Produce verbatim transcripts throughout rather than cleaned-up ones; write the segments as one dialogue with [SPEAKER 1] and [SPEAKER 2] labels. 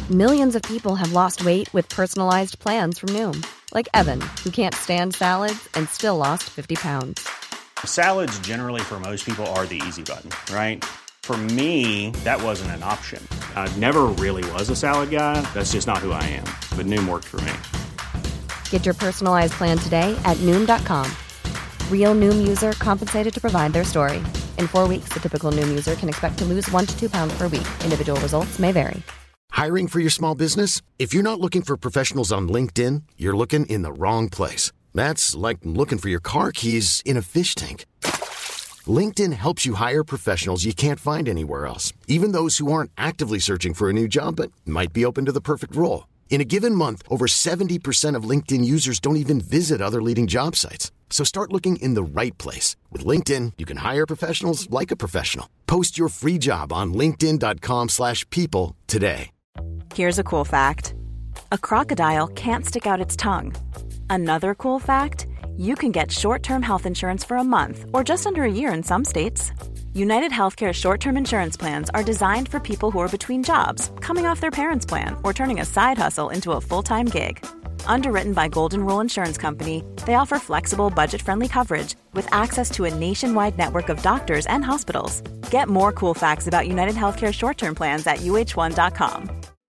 [SPEAKER 1] Millions of people have lost weight with personalized plans from Noom. Like Evan, who can't stand salads and still lost fifty pounds.
[SPEAKER 2] Salads generally for most people are the easy button, right? For me, that wasn't an option. I never really was a salad guy. That's just not who I am. But Noom worked for me.
[SPEAKER 1] Get your personalized plan today at Noom dot com. Real Noom user compensated to provide their story. In four weeks, the typical Noom user can expect to lose one to two pounds per week. Individual results may vary.
[SPEAKER 3] Hiring for your small business? If you're not looking for professionals on LinkedIn, you're looking in the wrong place. That's like looking for your car keys in a fish tank. LinkedIn helps you hire professionals you can't find anywhere else, even those who aren't actively searching for a new job but might be open to the perfect role. In a given month, over seventy percent of LinkedIn users don't even visit other leading job sites. So start looking in the right place. With LinkedIn, you can hire professionals like a professional. Post your free job on linkedin dot com slash people today.
[SPEAKER 4] Here's a cool fact. A crocodile can't stick out its tongue. Another cool fact, you can get short-term health insurance for a month or just under a year in some states. United Healthcare short-term insurance plans are designed for people who are between jobs, coming off their parents' plan, or turning a side hustle into a full-time gig. Underwritten by Golden Rule Insurance Company, they offer flexible, budget-friendly coverage with access to a nationwide network of doctors and hospitals. Get more cool facts about United Healthcare short-term plans at U H one dot com.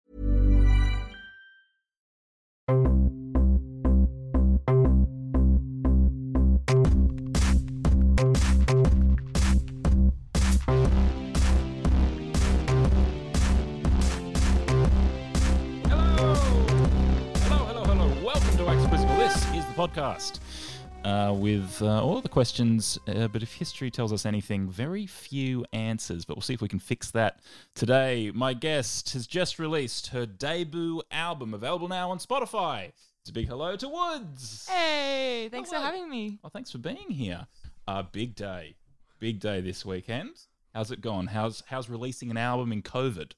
[SPEAKER 5] Podcast uh, with uh, all of the questions, uh, but if history tells us anything, very few answers. But we'll see if we can fix that today. My guest has just released her debut album, available now on Spotify. It's a big hello to Woods.
[SPEAKER 6] Hey, thanks
[SPEAKER 5] hello.
[SPEAKER 6] for having me.
[SPEAKER 5] Well, thanks for being here. Uh, big day, big day this weekend. How's it gone? How's how's releasing an album in COVID?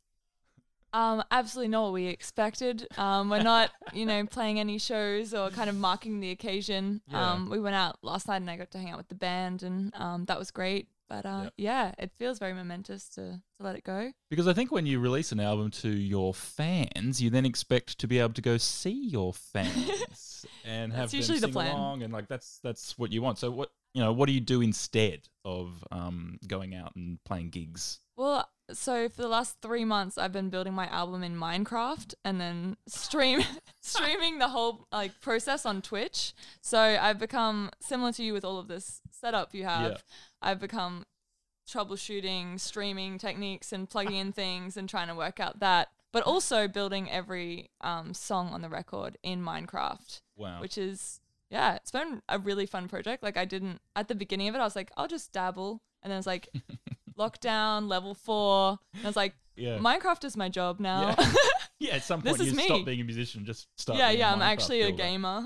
[SPEAKER 6] Um, absolutely not what we expected. Um, we're not, you know, playing any shows or kind of marking the occasion.
[SPEAKER 5] Yeah.
[SPEAKER 6] Um, we went out last night and I got to hang out with the band and um, that was great. But uh,
[SPEAKER 5] Yep.
[SPEAKER 6] yeah, it feels very momentous to, to let it go.
[SPEAKER 5] Because I think when you release an album to your fans, you then expect to be able to go see your fans and have
[SPEAKER 6] That's usually the
[SPEAKER 5] them sing
[SPEAKER 6] plan.
[SPEAKER 5] along, and like that's that's what you want. So what you know, what do you do instead of um, going out and playing gigs?
[SPEAKER 6] Well, so for the last three months, I've been building my album in Minecraft and then stream streaming the whole like process on Twitch. So I've become similar to you with all of this setup you have.
[SPEAKER 5] Yeah.
[SPEAKER 6] I've become troubleshooting, streaming techniques and plugging in things and trying to work out that, but also building every um, song on the record in Minecraft.
[SPEAKER 5] Wow.
[SPEAKER 6] Which is, yeah, it's been a really fun project. Like I didn't, at the beginning of it, I was like, I'll just dabble. And then it's like, lockdown, level four. And I was like,
[SPEAKER 5] Yeah.
[SPEAKER 6] Minecraft is my job now.
[SPEAKER 5] Yeah. Yeah, at some
[SPEAKER 6] This
[SPEAKER 5] point
[SPEAKER 6] is
[SPEAKER 5] you
[SPEAKER 6] me.
[SPEAKER 5] stop being a musician, just start
[SPEAKER 6] yeah,
[SPEAKER 5] being
[SPEAKER 6] yeah,
[SPEAKER 5] a
[SPEAKER 6] I'm
[SPEAKER 5] Minecraft
[SPEAKER 6] actually a
[SPEAKER 5] builder.
[SPEAKER 6] gamer.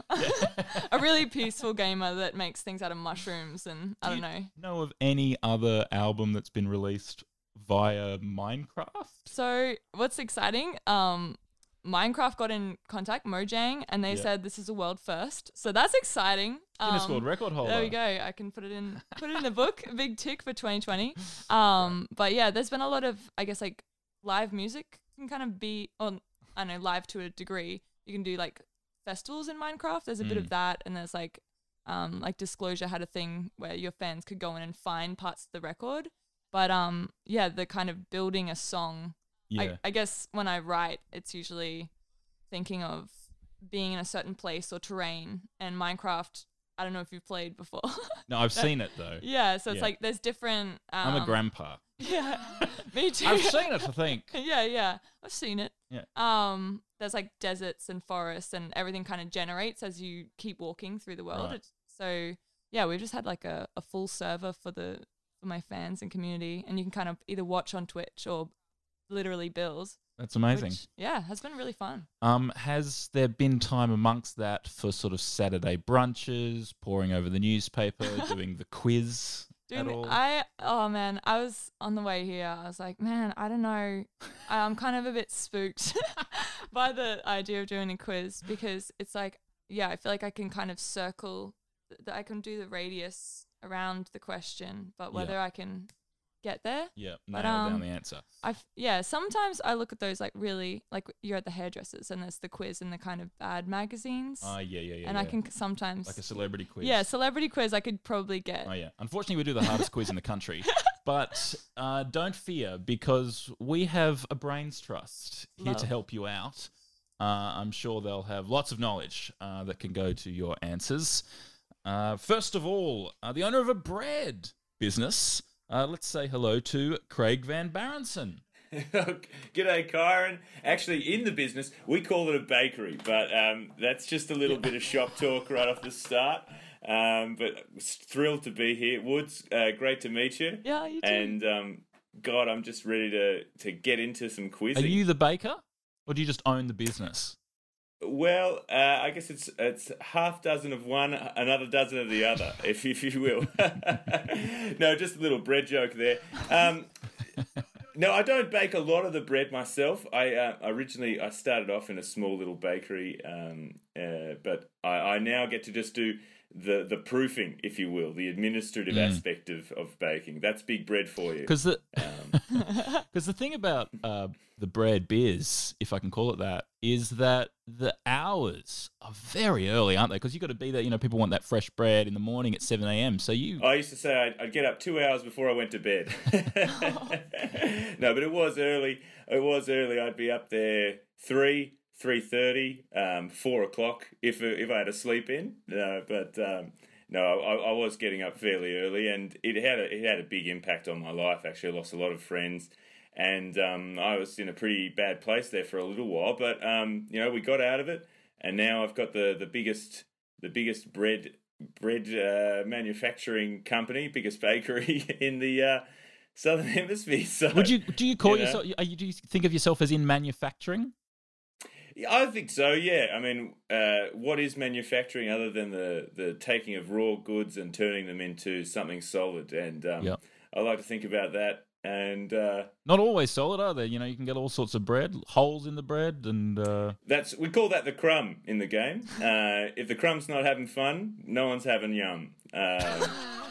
[SPEAKER 6] A really peaceful gamer that makes things out of mushrooms and I
[SPEAKER 5] Do
[SPEAKER 6] don't
[SPEAKER 5] you
[SPEAKER 6] know.
[SPEAKER 5] know of any other album that's been released via Minecraft?
[SPEAKER 6] So what's exciting, um, Minecraft got in contact, Mojang, and they
[SPEAKER 5] Yeah.
[SPEAKER 6] said this is a world first. So that's exciting.
[SPEAKER 5] Guinness
[SPEAKER 6] Um,
[SPEAKER 5] World Record holder.
[SPEAKER 6] There we go. I can put it in put it in the book. A big tick for twenty twenty. Um, but yeah, there's been a lot of, I guess, like live music can kind of be on, I don't know, live to a degree. You can do like festivals in Minecraft. There's a bit
[SPEAKER 5] Mm.
[SPEAKER 6] of that, and there's like um like Disclosure had a thing where your fans could go in and find parts of the record. But um yeah, the kind of building a song.
[SPEAKER 5] Yeah.
[SPEAKER 6] I, I guess when I write, it's usually thinking of being in a certain place or terrain, and Minecraft, I don't know if you've played before.
[SPEAKER 5] No, I've seen it though.
[SPEAKER 6] Yeah, so it's
[SPEAKER 5] Yeah.
[SPEAKER 6] like there's different. Um,
[SPEAKER 5] I'm a grandpa.
[SPEAKER 6] Yeah, me too.
[SPEAKER 5] I've seen it, I think.
[SPEAKER 6] yeah, yeah, I've seen it.
[SPEAKER 5] Yeah.
[SPEAKER 6] Um, there's like deserts and forests, and everything kind of generates as you keep walking through the world.
[SPEAKER 5] Right.
[SPEAKER 6] It's, so yeah, we've just had like a, a full server for the for my fans and community, and you can kind of either watch on Twitch or literally build.
[SPEAKER 5] That's amazing.
[SPEAKER 6] Which, yeah, has been really fun.
[SPEAKER 5] Um, has there been time amongst that for sort of Saturday brunches, poring over the newspaper, doing the quiz at
[SPEAKER 6] Dude,
[SPEAKER 5] all?
[SPEAKER 6] I oh man, I was on the way here. I was like, man, I don't know. I'm kind of a bit spooked by the idea of doing a quiz because it's like, yeah, I feel like I can kind of circle that I can do the radius around the question, but whether
[SPEAKER 5] Yeah.
[SPEAKER 6] I can get there.
[SPEAKER 5] Yeah,
[SPEAKER 6] But,
[SPEAKER 5] nail down
[SPEAKER 6] um,
[SPEAKER 5] the answer.
[SPEAKER 6] I f- yeah, sometimes I look at those like really like you're at the hairdressers and there's the quiz and the kind of bad magazines.
[SPEAKER 5] Oh, yeah, yeah, yeah.
[SPEAKER 6] and
[SPEAKER 5] yeah.
[SPEAKER 6] I can c- sometimes
[SPEAKER 5] Like a celebrity quiz.
[SPEAKER 6] yeah, celebrity quiz I could probably get.
[SPEAKER 5] Oh, yeah. Unfortunately, we do the hardest quiz in the country. But uh, don't fear, because we have a Brains Trust here
[SPEAKER 6] Love.
[SPEAKER 5] to help you out. Uh, I'm sure they'll have lots of knowledge uh, that can go to your answers. Uh, first of all, uh, the owner of a bread business. Uh, let's say hello to Craig Van Barenson.
[SPEAKER 7] G'day, Kyron. Actually, in the business, we call it a bakery, but um, that's just a little bit of shop talk right off the start. Um, but thrilled to be here. Woods, uh, great to meet you.
[SPEAKER 6] Yeah, you too.
[SPEAKER 7] And um, God, I'm just ready to, to get into some quizzing.
[SPEAKER 5] Are you the baker, or do you just own the business?
[SPEAKER 7] Well, uh, I guess it's it's half dozen of one, another dozen of the other, if if you will. No, just a little bread joke there. Um, no, I don't bake a lot of the bread myself. I uh, originally I started off in a small little bakery, um, uh, but I, I now get to just do the the proofing, if you will, the administrative
[SPEAKER 5] Mm.
[SPEAKER 7] aspect of, of baking. That's big bread for you.
[SPEAKER 5] Because the
[SPEAKER 7] Um,
[SPEAKER 5] because the thing about uh, the bread biz, if I can call it that, is that the hours are very early, aren't they? Because you got to be there. You know, people want that fresh bread in the morning at seven a.m. So you,
[SPEAKER 7] I used to say I'd, I'd get up two hours before I went to bed. No, but it was early. It was early. I'd be up there three, three thirty, um, four o'clock if if I had a sleep in. No, but um, no, I, I was getting up fairly early, and it had a, it had a big impact on my life. Actually, I lost a lot of friends, and um, I was in a pretty bad place there for a little while. But um, you know, we got out of it, and now I've got the, the biggest the biggest bread bread uh, manufacturing company, biggest bakery in the uh, Southern Hemisphere. So,
[SPEAKER 5] would you do you call
[SPEAKER 7] you know.
[SPEAKER 5] yourself? Are you, do you think of yourself as in manufacturing?
[SPEAKER 7] Yeah, I think so, yeah. I mean, uh, what is manufacturing other than the, the taking of raw goods and turning them into something solid? And um,
[SPEAKER 5] Yep.
[SPEAKER 7] I like to think about that. And uh,
[SPEAKER 5] Not always solid, are they? You know, you can get all sorts of bread, holes in the bread, and uh,
[SPEAKER 7] that's we call that the crumb in the game. Uh, if the crumb's not having fun, no one's having yum. Um,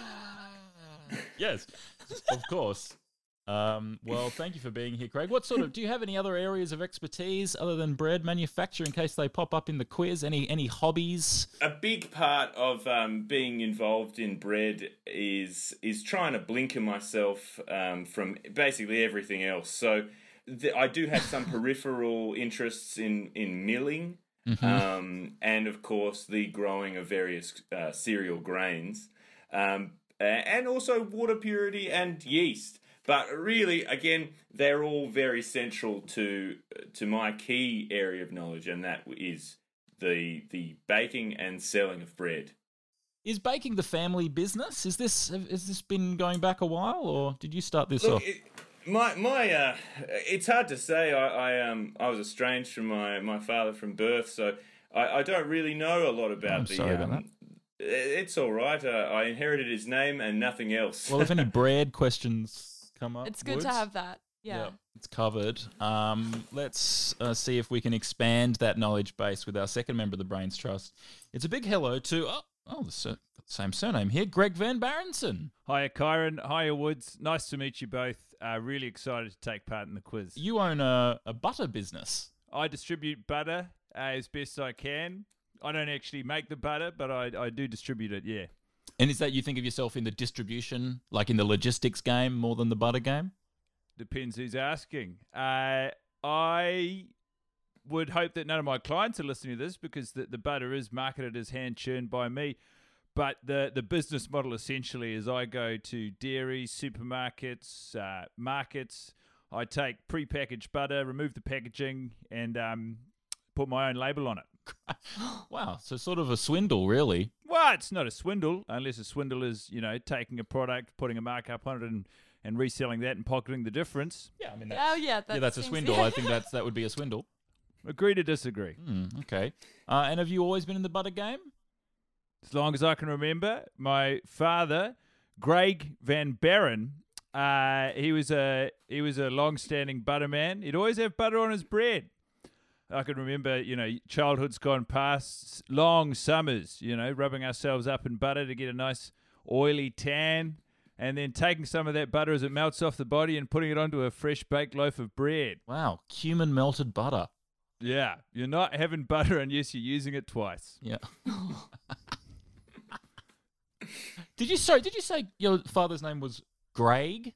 [SPEAKER 5] yes, of course. Um, well, thank you for being here, Craig. What sort of do you have any other areas of expertise other than bread manufacture in case they pop up in the quiz? Any any hobbies?
[SPEAKER 7] a big part of um, being involved in bread is is trying to blinker myself um, from basically everything else. So th- I do have some peripheral interests in in milling, um, and of course the growing of various uh, cereal grains, um, a- and also water purity and yeast. But really, again, they're all very central to to my key area of knowledge, and that is the the baking and selling of bread.
[SPEAKER 5] Is baking the family business? Is this has this been going back a while, or did you start this
[SPEAKER 7] Look,
[SPEAKER 5] off?
[SPEAKER 7] it, my my uh, it's hard to say. I, I um I was estranged from my, my father from birth, so I, I don't really know a lot about
[SPEAKER 5] I'm
[SPEAKER 7] the.
[SPEAKER 5] sorry
[SPEAKER 7] um,
[SPEAKER 5] about that.
[SPEAKER 7] It's all right. Uh, I inherited his name and nothing else.
[SPEAKER 5] Well, if any bread questions come up,
[SPEAKER 6] It's good
[SPEAKER 5] Woods,
[SPEAKER 6] to have that. Yeah.
[SPEAKER 5] yeah, it's covered. Um, let's uh, see if we can expand that knowledge base with our second member of the Brains Trust. It's a big hello to oh, oh the sur- same surname here, Greg Van Barenson.
[SPEAKER 8] Hiya, Kyron. Hiya, Woods. Nice to meet you both. Uh, really excited to take part in the quiz.
[SPEAKER 5] You own a, a butter business.
[SPEAKER 8] I distribute butter uh, as best I can. I don't actually make the butter, but I, I do distribute it, yeah.
[SPEAKER 5] And is that you think of yourself in the distribution, like in the logistics game, more than the butter game?
[SPEAKER 8] Depends who's asking. Uh, I would hope that none of my clients are listening to this because the, the butter is marketed as hand churned by me. But the, the business model essentially is I go to dairies, supermarkets, uh, markets. I take pre-packaged butter, remove the packaging, and um, put my own label on it.
[SPEAKER 5] Wow, so sort of a swindle, really.
[SPEAKER 8] Well, it's not a swindle, unless a swindle is, you know, taking a product, putting a markup on it, and, and reselling that and pocketing the difference.
[SPEAKER 5] Yeah, I mean,
[SPEAKER 6] Oh yeah, that
[SPEAKER 5] yeah, that's a
[SPEAKER 6] seems-
[SPEAKER 5] swindle. I think that's that would be a swindle.
[SPEAKER 8] Agree to disagree.
[SPEAKER 5] Hmm, okay. Uh, and have you always been in the butter game?
[SPEAKER 8] As long as I can remember, my father, Greg Van Baren, uh, he was a he was a long-standing butter man. He'd always have butter on his bread. I can remember, you know, childhood's gone past, long summers, you know, rubbing ourselves up in butter to get a nice oily tan. and then taking some of that butter as it melts off the body and putting it onto a fresh baked loaf of bread.
[SPEAKER 5] Wow, cumin melted butter.
[SPEAKER 8] Yeah, you're not having butter unless you're using it twice.
[SPEAKER 5] Yeah. Did you sorry? Did you say your father's name was Greg?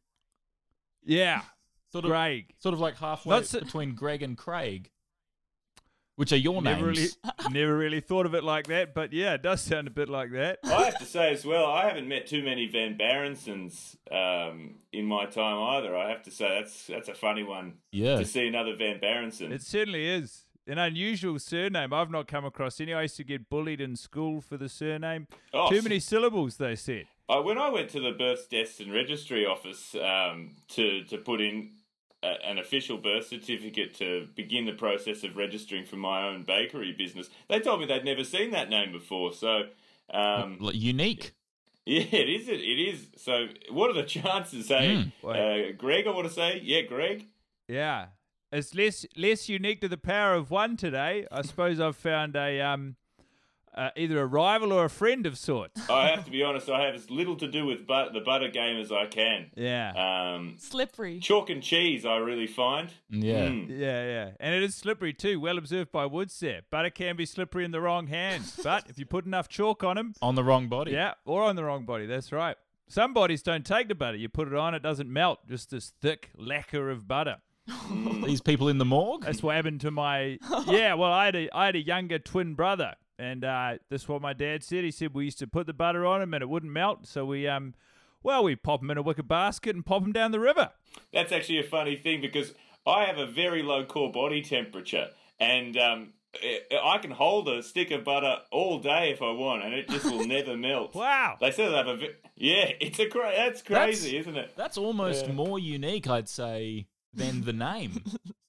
[SPEAKER 8] Yeah,
[SPEAKER 5] Sort of,
[SPEAKER 8] Greg.
[SPEAKER 5] Sort of like halfway
[SPEAKER 8] Not so-
[SPEAKER 5] between Greg and Craig, which are your
[SPEAKER 8] Never
[SPEAKER 5] names.
[SPEAKER 8] really, never really thought of it like that, but yeah, it does sound a bit like that.
[SPEAKER 7] I have to say as well, I haven't met too many Van Barensons um, in my time either. I have to say that's that's a funny one
[SPEAKER 5] Yeah.
[SPEAKER 7] to see another Van Barenson.
[SPEAKER 8] It certainly is. An unusual surname. I've not come across any. I used to get bullied in school for the surname.
[SPEAKER 7] Oh,
[SPEAKER 8] Too many syllables, they said.
[SPEAKER 7] I, when I went to the birth, deaths and registry office um, to to put in a, an official birth certificate to begin the process of registering for my own bakery business, they told me they'd never seen that name before. So, um,
[SPEAKER 5] Like, unique.
[SPEAKER 7] yeah, it is. It, it is. So, what are the chances? Hey,
[SPEAKER 8] Mm.
[SPEAKER 7] uh, Greg, I want to say, yeah, Greg.
[SPEAKER 8] Yeah. It's less less unique to the power of one today. I suppose I've found a um uh, either a rival or a friend of sorts.
[SPEAKER 7] I have to be honest. I have as little to do with but, the butter game as I can.
[SPEAKER 8] Yeah.
[SPEAKER 7] Um,
[SPEAKER 6] Slippery.
[SPEAKER 7] chalk and cheese, I really find.
[SPEAKER 5] Yeah.
[SPEAKER 7] Mm.
[SPEAKER 8] Yeah, yeah. And it is slippery too. Well observed by Woods there. Butter can be slippery in the wrong hands. But if you put enough chalk on them,
[SPEAKER 5] On the wrong body.
[SPEAKER 8] yeah, or on the wrong body, that's right. Some bodies don't take the butter. You put it on, it doesn't melt. Just this thick lacquer of butter.
[SPEAKER 5] These people in the morgue.
[SPEAKER 8] That's what happened to my yeah. Well, I had a I had a younger twin brother, and uh, that's what my dad said. He said we used to put the butter on him and it wouldn't melt, so we um, well, we pop him in a wicker basket and pop him down the river.
[SPEAKER 7] That's actually a funny thing because I have a very low core body temperature, and um, I can hold a stick of butter all day if I want, and it just will never melt.
[SPEAKER 8] Wow.
[SPEAKER 7] They said they have a vi- yeah. It's a cra- that's crazy,
[SPEAKER 5] That's-
[SPEAKER 7] isn't it?
[SPEAKER 5] That's almost
[SPEAKER 7] Yeah.
[SPEAKER 5] more unique, I'd say, than the name.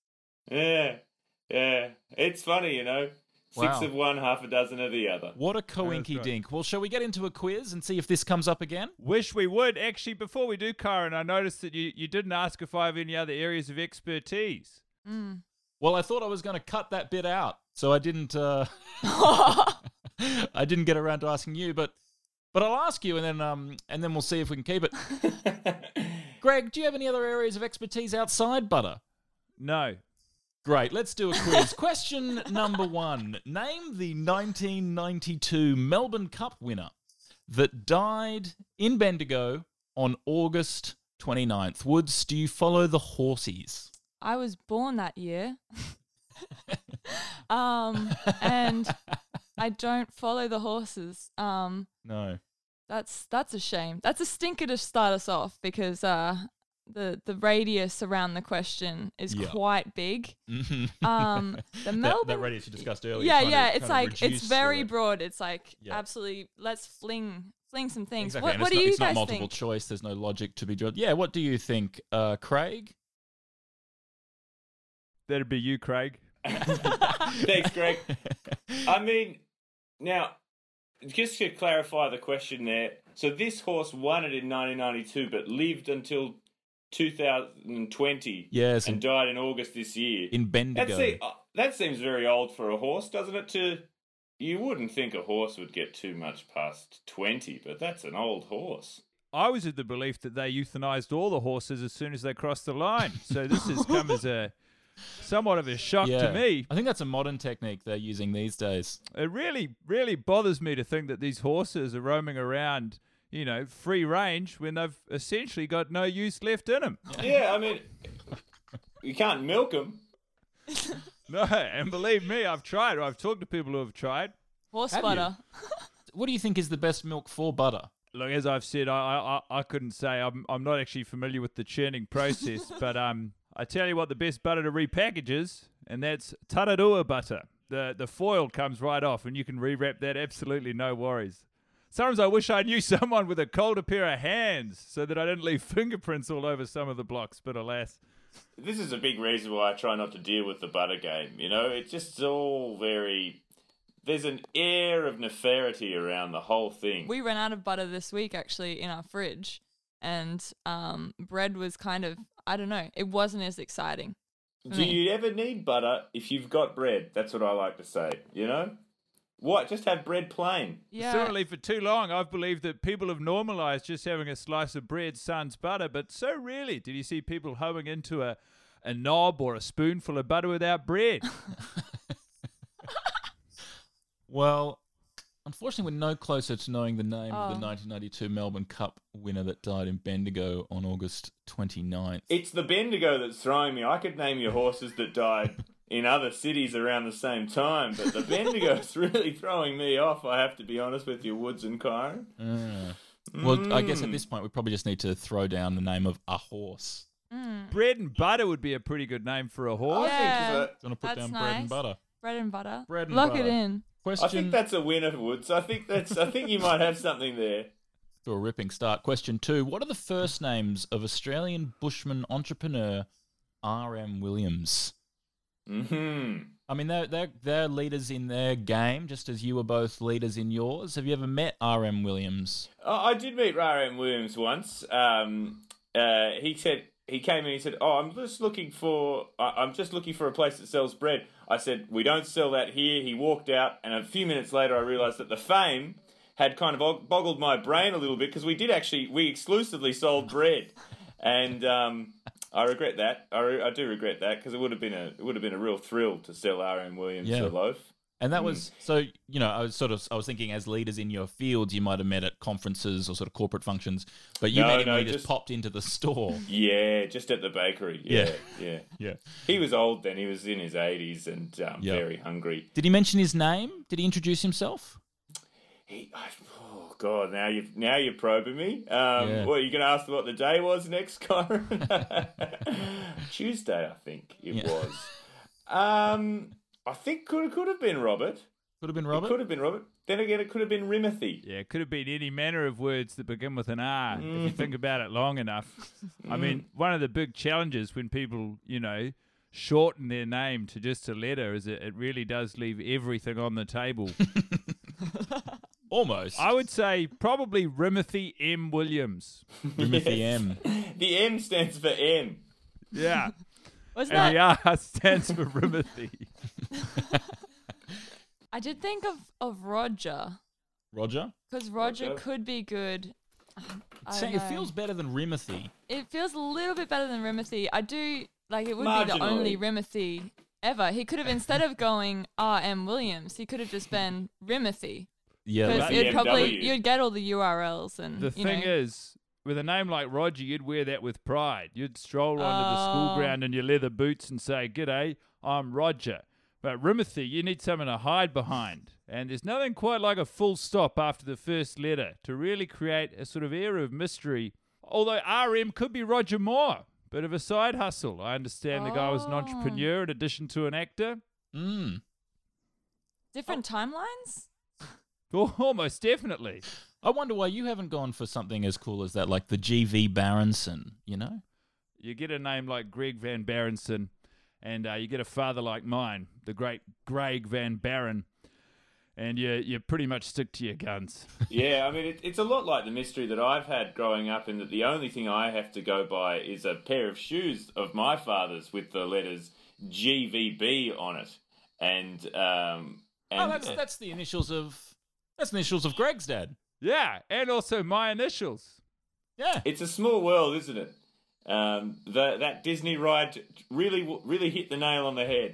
[SPEAKER 7] Yeah, yeah. It's funny, you know. Six
[SPEAKER 5] Wow.
[SPEAKER 7] of one, half a dozen of the other.
[SPEAKER 5] What a coinky
[SPEAKER 8] right.
[SPEAKER 5] dink. Well, shall we get into a quiz and see if this comes up again?
[SPEAKER 8] Wish we would. Actually, before we do, Karen, I noticed that you, you didn't ask if I have any other areas of expertise.
[SPEAKER 6] Mm.
[SPEAKER 5] Well, I thought I was going to cut that bit out, so I didn't. Uh, I didn't get around to asking you, but but I'll ask you, and then um and then we'll see if we can keep it. Greg, do you have any other areas of expertise outside butter?
[SPEAKER 8] No.
[SPEAKER 5] Great, let's do a quiz. Question number one. Name the nineteen ninety-two Melbourne Cup winner that died in Bendigo on August twenty-ninth. Woods, do you follow the horsies?
[SPEAKER 6] I was born that year. um, and I don't follow the horses. Um,
[SPEAKER 5] No.
[SPEAKER 6] that's that's a shame. That's a stinker to start us off because uh, the the radius around the question is
[SPEAKER 5] Yeah.
[SPEAKER 6] quite big.
[SPEAKER 5] Mhm.
[SPEAKER 6] Um, the
[SPEAKER 5] that,
[SPEAKER 6] Melbourne.
[SPEAKER 5] that radius you discussed earlier.
[SPEAKER 6] yeah,
[SPEAKER 5] trying to
[SPEAKER 6] yeah.
[SPEAKER 5] kind
[SPEAKER 6] It's
[SPEAKER 5] of
[SPEAKER 6] like it's
[SPEAKER 5] reduce
[SPEAKER 6] very
[SPEAKER 5] the-
[SPEAKER 6] broad. It's like
[SPEAKER 5] Yeah.
[SPEAKER 6] absolutely. Let's fling fling some things.
[SPEAKER 5] Exactly.
[SPEAKER 6] What,
[SPEAKER 5] and
[SPEAKER 6] what
[SPEAKER 5] it's
[SPEAKER 6] do
[SPEAKER 5] not,
[SPEAKER 6] you
[SPEAKER 5] it's
[SPEAKER 6] guys
[SPEAKER 5] not multiple
[SPEAKER 6] think?
[SPEAKER 5] choice. There's no logic to be drawn. Yeah, what do you think, uh, Craig?
[SPEAKER 8] That'd be you, Craig.
[SPEAKER 7] Thanks, Greg. I mean, now, just to clarify the question there, so this horse won it in nineteen ninety-two, but lived until two thousand twenty
[SPEAKER 5] Yes,
[SPEAKER 7] and
[SPEAKER 5] in,
[SPEAKER 7] died in August this year.
[SPEAKER 5] in Bendigo.
[SPEAKER 7] That, se- uh, that seems very old for a horse, doesn't it? To you wouldn't think a horse would get too much past twenty, but that's an old horse.
[SPEAKER 8] I was of the belief that they euthanized all the horses as soon as they crossed the line. So this has come as a somewhat of a shock
[SPEAKER 5] yeah.
[SPEAKER 8] to me.
[SPEAKER 5] I think that's a modern technique they're using these days.
[SPEAKER 8] It really, really bothers me to think that these horses are roaming around, you know, free range when they've essentially got no use left in them.
[SPEAKER 7] Yeah, I mean, you can't milk them.
[SPEAKER 8] No, and believe me, I've tried. I've talked to people who have tried.
[SPEAKER 6] Horse
[SPEAKER 5] Have you?
[SPEAKER 6] butter.
[SPEAKER 5] What do you think is the best milk for butter?
[SPEAKER 8] Look, as I've said, I I, I couldn't say. I'm I'm not actually familiar with the churning process, but um, I tell you what, the best butter to repackage is, and that's Tararua butter. The the foil comes right off, and you can rewrap that absolutely no worries. Sometimes I wish I knew someone with a colder pair of hands so that I didn't leave fingerprints all over some of the blocks, but alas.
[SPEAKER 7] This is a big reason why I try not to deal with the butter game. You know, it's just all very. There's an air of nefarity around the whole thing.
[SPEAKER 6] We ran out of butter this week actually in our fridge, and um, bread was kind of I don't know. It wasn't as exciting. for
[SPEAKER 7] Do
[SPEAKER 6] me.
[SPEAKER 7] you ever need butter if you've got bread? That's what I like to say. You know, What? Just have bread plain.
[SPEAKER 6] Yeah.
[SPEAKER 8] Certainly for too long, I've believed that people have normalised just having a slice of bread sans butter, but so rarely did you see people hoeing into a, a knob or a spoonful of butter without bread.
[SPEAKER 5] Well, unfortunately, we're no closer to knowing the name of
[SPEAKER 6] Oh.
[SPEAKER 5] the nineteen ninety-two Melbourne Cup winner that died in Bendigo on August twenty-ninth.
[SPEAKER 7] It's the Bendigo that's throwing me. I could name you horses that died in other cities around the same time, but the Bendigo's really throwing me off, I have to be honest with you, Woods and Kyron.
[SPEAKER 5] Ah. Well, I guess at
[SPEAKER 7] Mm.
[SPEAKER 5] this point, we probably just need to throw down the name of a horse.
[SPEAKER 8] Bread and butter would be a pretty good name for a horse.
[SPEAKER 7] I think
[SPEAKER 6] Yeah.
[SPEAKER 7] so.
[SPEAKER 5] Do you want to put
[SPEAKER 6] That's
[SPEAKER 5] down bread
[SPEAKER 6] nice.
[SPEAKER 5] and butter?
[SPEAKER 6] Bread and butter.
[SPEAKER 5] Bread and
[SPEAKER 6] Lock
[SPEAKER 5] butter.
[SPEAKER 6] it in.
[SPEAKER 5] Question
[SPEAKER 7] I think that's a winner, Woods. I think that's. I think you might have something there.
[SPEAKER 5] to a ripping start. Question two. What are the first names of Australian bushman entrepreneur R M Williams?
[SPEAKER 7] Hmm.
[SPEAKER 5] I mean, they're, they're, they're leaders in their game, just as you were both leaders in yours. Have you ever met R M Williams?
[SPEAKER 7] Oh, I did meet R M Williams once. Um, uh, he said he came in. He said, "Oh, I'm just looking for. I- I'm just looking for a place that sells bread." I said, "We don't sell that here." He walked out, and a few minutes later, I realised that the fame had kind of og- boggled my brain a little bit because we did actually we exclusively sold bread, and um, I regret that. I, re- I do regret that because it would have been a it would have been a real thrill to sell R M Williams
[SPEAKER 5] Yeah.
[SPEAKER 7] a loaf.
[SPEAKER 5] And that was so. You know, I was sort of. I was thinking, as leaders in your fields, you might have met at conferences or sort of corporate functions, but you
[SPEAKER 7] No,
[SPEAKER 5] met him
[SPEAKER 7] no,
[SPEAKER 5] when he just
[SPEAKER 7] just-
[SPEAKER 5] popped into the store.
[SPEAKER 7] Yeah, just at the bakery. Yeah,
[SPEAKER 5] Yeah.
[SPEAKER 7] yeah.
[SPEAKER 5] Yeah.
[SPEAKER 7] He was old then. He was in his eighties and um,
[SPEAKER 5] Yeah.
[SPEAKER 7] very hungry.
[SPEAKER 5] Did he mention his name? Did he introduce himself?
[SPEAKER 7] He, I, oh God! Now you now you're probing me. Um,
[SPEAKER 5] Yeah.
[SPEAKER 7] What are you going to ask what the day was next, Kyron? Tuesday, I think it
[SPEAKER 5] Yeah.
[SPEAKER 7] was. Um, I think could could have been Robert.
[SPEAKER 5] Could have been
[SPEAKER 7] It
[SPEAKER 5] Robert.
[SPEAKER 7] could have been Robert. Then again, it could have been Rimothy.
[SPEAKER 8] Yeah, it could have been any manner of words that begin with an R if you think about it long enough. I mean, one of the big challenges when people, you know, shorten their name to just a letter is it, it really does leave everything on the table.
[SPEAKER 5] Almost.
[SPEAKER 8] I would say probably Rimothy M. Williams.
[SPEAKER 5] Timothy M.
[SPEAKER 7] The M stands for M.
[SPEAKER 8] Yeah.
[SPEAKER 6] Wasn't
[SPEAKER 8] And
[SPEAKER 6] that?
[SPEAKER 8] the R stands for Rimothy.
[SPEAKER 6] I did think of, of Roger
[SPEAKER 5] Roger.
[SPEAKER 6] because Roger
[SPEAKER 7] Roger.
[SPEAKER 6] could be good. I
[SPEAKER 5] Say,
[SPEAKER 6] don't
[SPEAKER 5] it
[SPEAKER 6] know.
[SPEAKER 5] feels better than Rimothy.
[SPEAKER 6] It feels a little bit better than Rimothy. I do like it would be the only Rimothy ever. He could have instead of going R M Williams, he could have just been Rimothy.
[SPEAKER 5] Yeah.
[SPEAKER 6] Because
[SPEAKER 5] that-
[SPEAKER 7] B M
[SPEAKER 6] it'd probably
[SPEAKER 7] W.
[SPEAKER 6] you'd get all the U R Ls and
[SPEAKER 8] The
[SPEAKER 6] you
[SPEAKER 8] thing
[SPEAKER 6] know.
[SPEAKER 8] is, with a name like Roger, you'd wear that with pride. You'd stroll onto the school
[SPEAKER 6] Oh.
[SPEAKER 8] ground in your leather boots and say, "G'day, I'm Roger." But Rimothy, you need something to hide behind. And there's nothing quite like a full stop after the first letter to really create a sort of air of mystery. Although R M could be Roger Moore. Bit of a side hustle. I understand the guy was an
[SPEAKER 6] Oh.
[SPEAKER 8] entrepreneur in addition to an actor.
[SPEAKER 5] Mm.
[SPEAKER 6] Different timelines?
[SPEAKER 8] Oh, almost definitely.
[SPEAKER 5] I wonder why you haven't gone for something as cool as that, like the G V Baronson, you know?
[SPEAKER 8] You get a name like Greg Van Barenson, and uh, you get a father like mine, the great Greg Van Baren, and you you pretty much stick to your guns.
[SPEAKER 7] Yeah, I mean, it, it's a lot like the mystery that I've had growing up, in that the only thing I have to go by is a pair of shoes of my father's with the letters G V B on it, and um, and
[SPEAKER 5] oh, that's that's the initials of that's the initials of Greg's dad.
[SPEAKER 8] Yeah, and also my initials.
[SPEAKER 5] Yeah.
[SPEAKER 7] it's a small world, isn't it? Um, the, that Disney ride really really hit the nail on the head.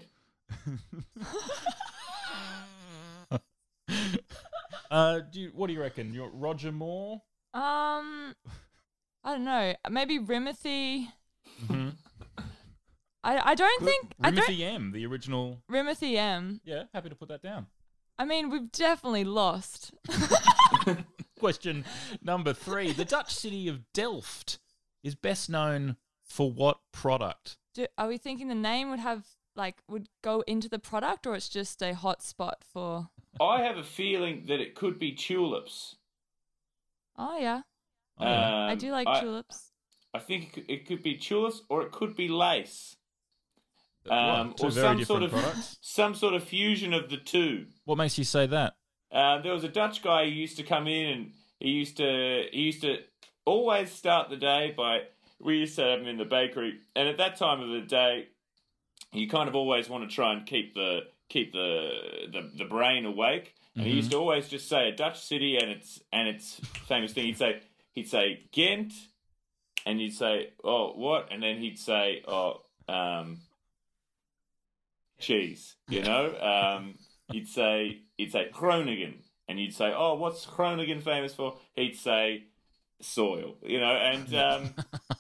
[SPEAKER 5] Uh, do you, what do you reckon? You're Roger Moore?
[SPEAKER 6] Um I don't know. Maybe Rimothy.
[SPEAKER 5] Mm-hmm.
[SPEAKER 6] I I don't think I don't
[SPEAKER 5] Rimothy M, the original.
[SPEAKER 6] Rimothy M.
[SPEAKER 5] Yeah, happy to put that down.
[SPEAKER 6] I mean, we've definitely lost.
[SPEAKER 5] Question number three. The Dutch city of Delft is best known for what product?
[SPEAKER 6] Do, are we thinking the name would have like would go into the product, or it's just a hot spot for?
[SPEAKER 7] I have a feeling that it could be tulips.
[SPEAKER 6] Oh yeah,
[SPEAKER 5] Oh, yeah.
[SPEAKER 7] Um,
[SPEAKER 6] I do like
[SPEAKER 7] I,
[SPEAKER 6] tulips.
[SPEAKER 7] I think it could, it could be tulips, or it could be lace. Um,
[SPEAKER 5] Two
[SPEAKER 7] or
[SPEAKER 5] very
[SPEAKER 7] some sort
[SPEAKER 5] different
[SPEAKER 7] of
[SPEAKER 5] products.
[SPEAKER 7] some sort of fusion of the two.
[SPEAKER 5] What makes you say that?
[SPEAKER 7] Uh, there was a Dutch guy who used to come in, and he used to he used to always start the day by, we used to have him in the bakery, and at that time of the day, you kind of always want to try and keep the keep the the, the brain awake. And
[SPEAKER 5] Mm-hmm.
[SPEAKER 7] he used to always just say a Dutch city and its and its famous thing. He'd say he'd say Ghent, and you'd say, oh, what? And then he'd say, oh, um, cheese. You know, um, he'd say he'd say Groningen, and you'd say, oh, what's Groningen famous for? He'd say soil. You know, and um,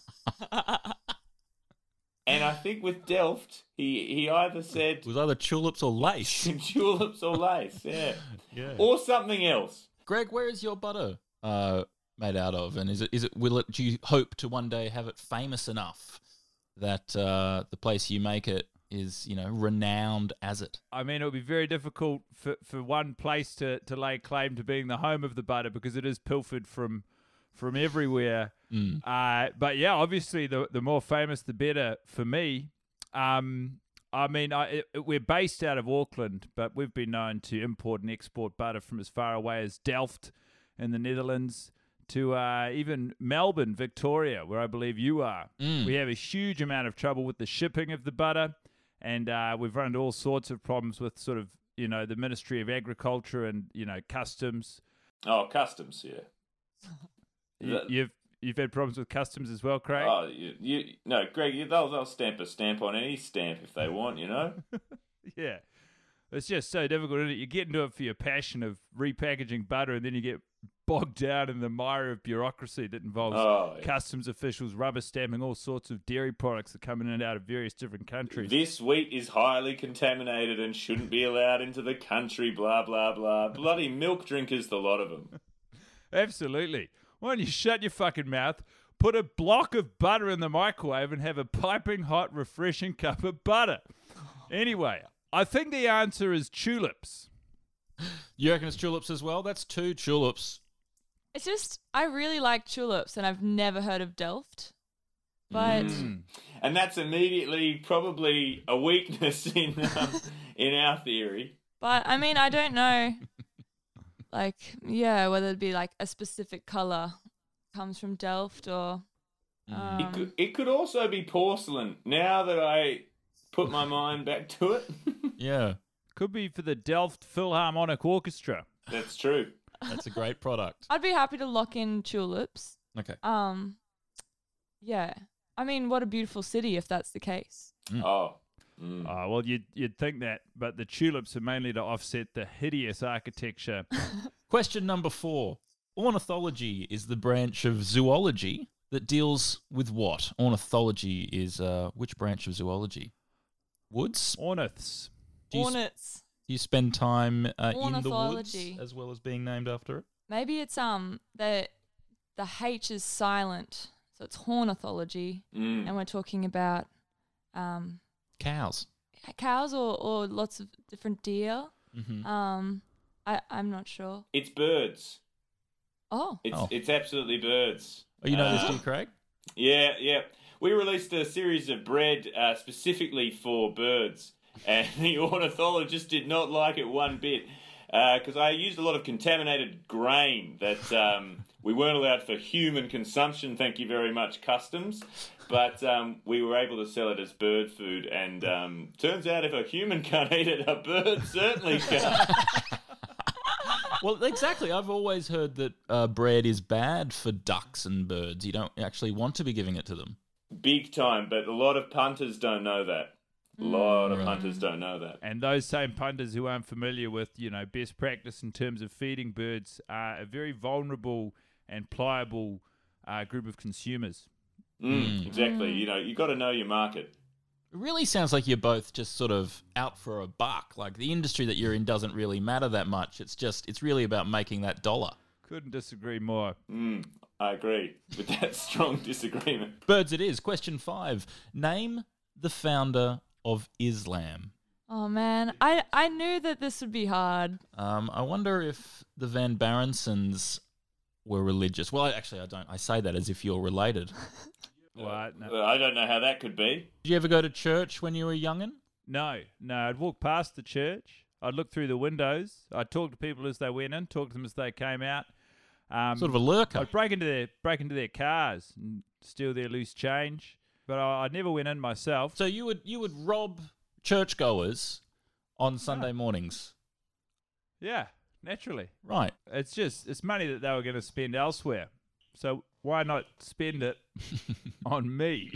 [SPEAKER 7] and I think with Delft, he he either said
[SPEAKER 5] It was either tulips or lace.
[SPEAKER 7] tulips or lace, yeah,
[SPEAKER 5] Yeah.
[SPEAKER 7] or something else.
[SPEAKER 5] Greg, where is your butter uh, made out of? And is it is it will it? Do you hope to one day have it famous enough that uh, the place you make it is, you know, renowned as it?
[SPEAKER 8] I mean, it would be very difficult for, for one place to, to lay claim to being the home of the butter because it is pilfered from from everywhere.
[SPEAKER 5] Mm.
[SPEAKER 8] Uh, but yeah, obviously, the the more famous, the better for me. Um, I mean, I, it, we're based out of Auckland, but we've been known to import and export butter from as far away as Delft in the Netherlands to uh, even Melbourne, Victoria, where I believe you are.
[SPEAKER 5] Mm.
[SPEAKER 8] We have a huge amount of trouble with the shipping of the butter, and uh, we've run into all sorts of problems with sort of, you know, the Ministry of Agriculture and, you know, customs.
[SPEAKER 7] Oh, customs, yeah.
[SPEAKER 8] You,
[SPEAKER 7] That-
[SPEAKER 8] you've you've had problems with customs as well, Craig?
[SPEAKER 7] Oh, you, you no, Greg, you, they'll they'll stamp a stamp on any stamp if they want, you know.
[SPEAKER 8] Yeah. It's just so difficult, isn't it? You get into it for your passion of repackaging butter, and then you get bogged down in the mire of bureaucracy that involves
[SPEAKER 7] Oh, yeah.
[SPEAKER 8] customs officials rubber stamping all sorts of dairy products that come in and out of various different countries.
[SPEAKER 7] This wheat is highly contaminated and shouldn't be allowed into the country. Blah blah blah. Bloody milk drinkers, the lot of them.
[SPEAKER 8] Absolutely. Why don't you shut your fucking mouth, put a block of butter in the microwave, and have a piping hot, refreshing cup of butter? Anyway, I think the answer is tulips.
[SPEAKER 5] You reckon it's tulips as well? That's two tulips.
[SPEAKER 6] It's just, I really like tulips, and I've never heard of Delft. But
[SPEAKER 7] Mm. And that's immediately probably a weakness in um, in our theory.
[SPEAKER 6] but I mean, I don't know. Like, yeah, whether it be like a specific color comes from Delft or. Um,
[SPEAKER 7] It could it could also be porcelain. Now that I put my mind back to it,
[SPEAKER 5] Yeah,
[SPEAKER 8] Could be for the Delft Philharmonic Orchestra.
[SPEAKER 7] that's true.
[SPEAKER 5] that's a great product.
[SPEAKER 6] I'd be happy to lock in tulips.
[SPEAKER 5] Okay.
[SPEAKER 6] Um, yeah. I mean, what a beautiful city if that's the case.
[SPEAKER 7] Oh, mm.
[SPEAKER 8] Oh, well, you'd, you'd think that, but the tulips are mainly to offset the hideous architecture.
[SPEAKER 5] Question number four. Ornithology is the branch of zoology that deals with what? Ornithology is uh, which branch of zoology? Woods?
[SPEAKER 8] Orniths.
[SPEAKER 5] Do you, s-
[SPEAKER 6] Hornets.
[SPEAKER 5] do you spend time uh, in the woods
[SPEAKER 6] Ornithology.
[SPEAKER 5] as well as being named after it?
[SPEAKER 6] Maybe it's um the the H is silent, so it's hornithology,
[SPEAKER 7] Mm.
[SPEAKER 6] and we're talking about um
[SPEAKER 5] Cows.
[SPEAKER 6] cows or, or lots of different deer.
[SPEAKER 5] Mm-hmm.
[SPEAKER 6] Um, I I'm not sure.
[SPEAKER 7] It's birds.
[SPEAKER 6] Oh,
[SPEAKER 7] It's
[SPEAKER 5] Oh.
[SPEAKER 7] it's absolutely birds.
[SPEAKER 5] Oh, you know this,
[SPEAKER 7] Uh,
[SPEAKER 5] do you, Craig?
[SPEAKER 7] Yeah, yeah. We released a series of bread uh, specifically for birds, and the ornithologist did not like it one bit because I used a lot of contaminated grain that um, we weren't allowed for human consumption. Thank you very much, customs. But um, we were able to sell it as bird food, and um, turns out if a human can't eat it, a bird certainly can.
[SPEAKER 5] Well, exactly. I've always heard that uh, bread is bad for ducks and birds. You don't actually want to be giving it to them.
[SPEAKER 7] Big time, but a lot of punters don't know that. A lot of
[SPEAKER 5] Right.
[SPEAKER 7] punters don't know that.
[SPEAKER 8] And those same punters who aren't familiar with, you know, best practice in terms of feeding birds are a very vulnerable and pliable uh, group of consumers.
[SPEAKER 7] Mm, exactly. You know, you got to know your market.
[SPEAKER 5] It really sounds like you're both just sort of out for a buck. Like the industry that you're in doesn't really matter that much. It's just, it's really about making that dollar.
[SPEAKER 8] Couldn't disagree more.
[SPEAKER 7] Mm, I agree with that strong disagreement.
[SPEAKER 5] Birds it is. Question five. Name the founder of Islam.
[SPEAKER 6] oh man, I I knew that this would be hard.
[SPEAKER 5] Um, I wonder if the Van Barensons were religious. Well, I, actually, I don't. I say that as if you're related.
[SPEAKER 8] What? No.
[SPEAKER 7] Well, I don't know how that could be.
[SPEAKER 5] Did you ever go to church when you were youngin'?
[SPEAKER 8] No, no. I'd walk past the church. I'd look through the windows. I'd talk to people as they went in, talk to them as they came out. Um,
[SPEAKER 5] Sort of a lurker.
[SPEAKER 8] I'd break into their break into their cars and steal their loose change. But I, I never went in myself.
[SPEAKER 5] So you would you would rob churchgoers on Sunday mornings.
[SPEAKER 8] Yeah, naturally.
[SPEAKER 5] Right.
[SPEAKER 8] It's just, it's money that they were going to spend elsewhere. So why not spend it on me?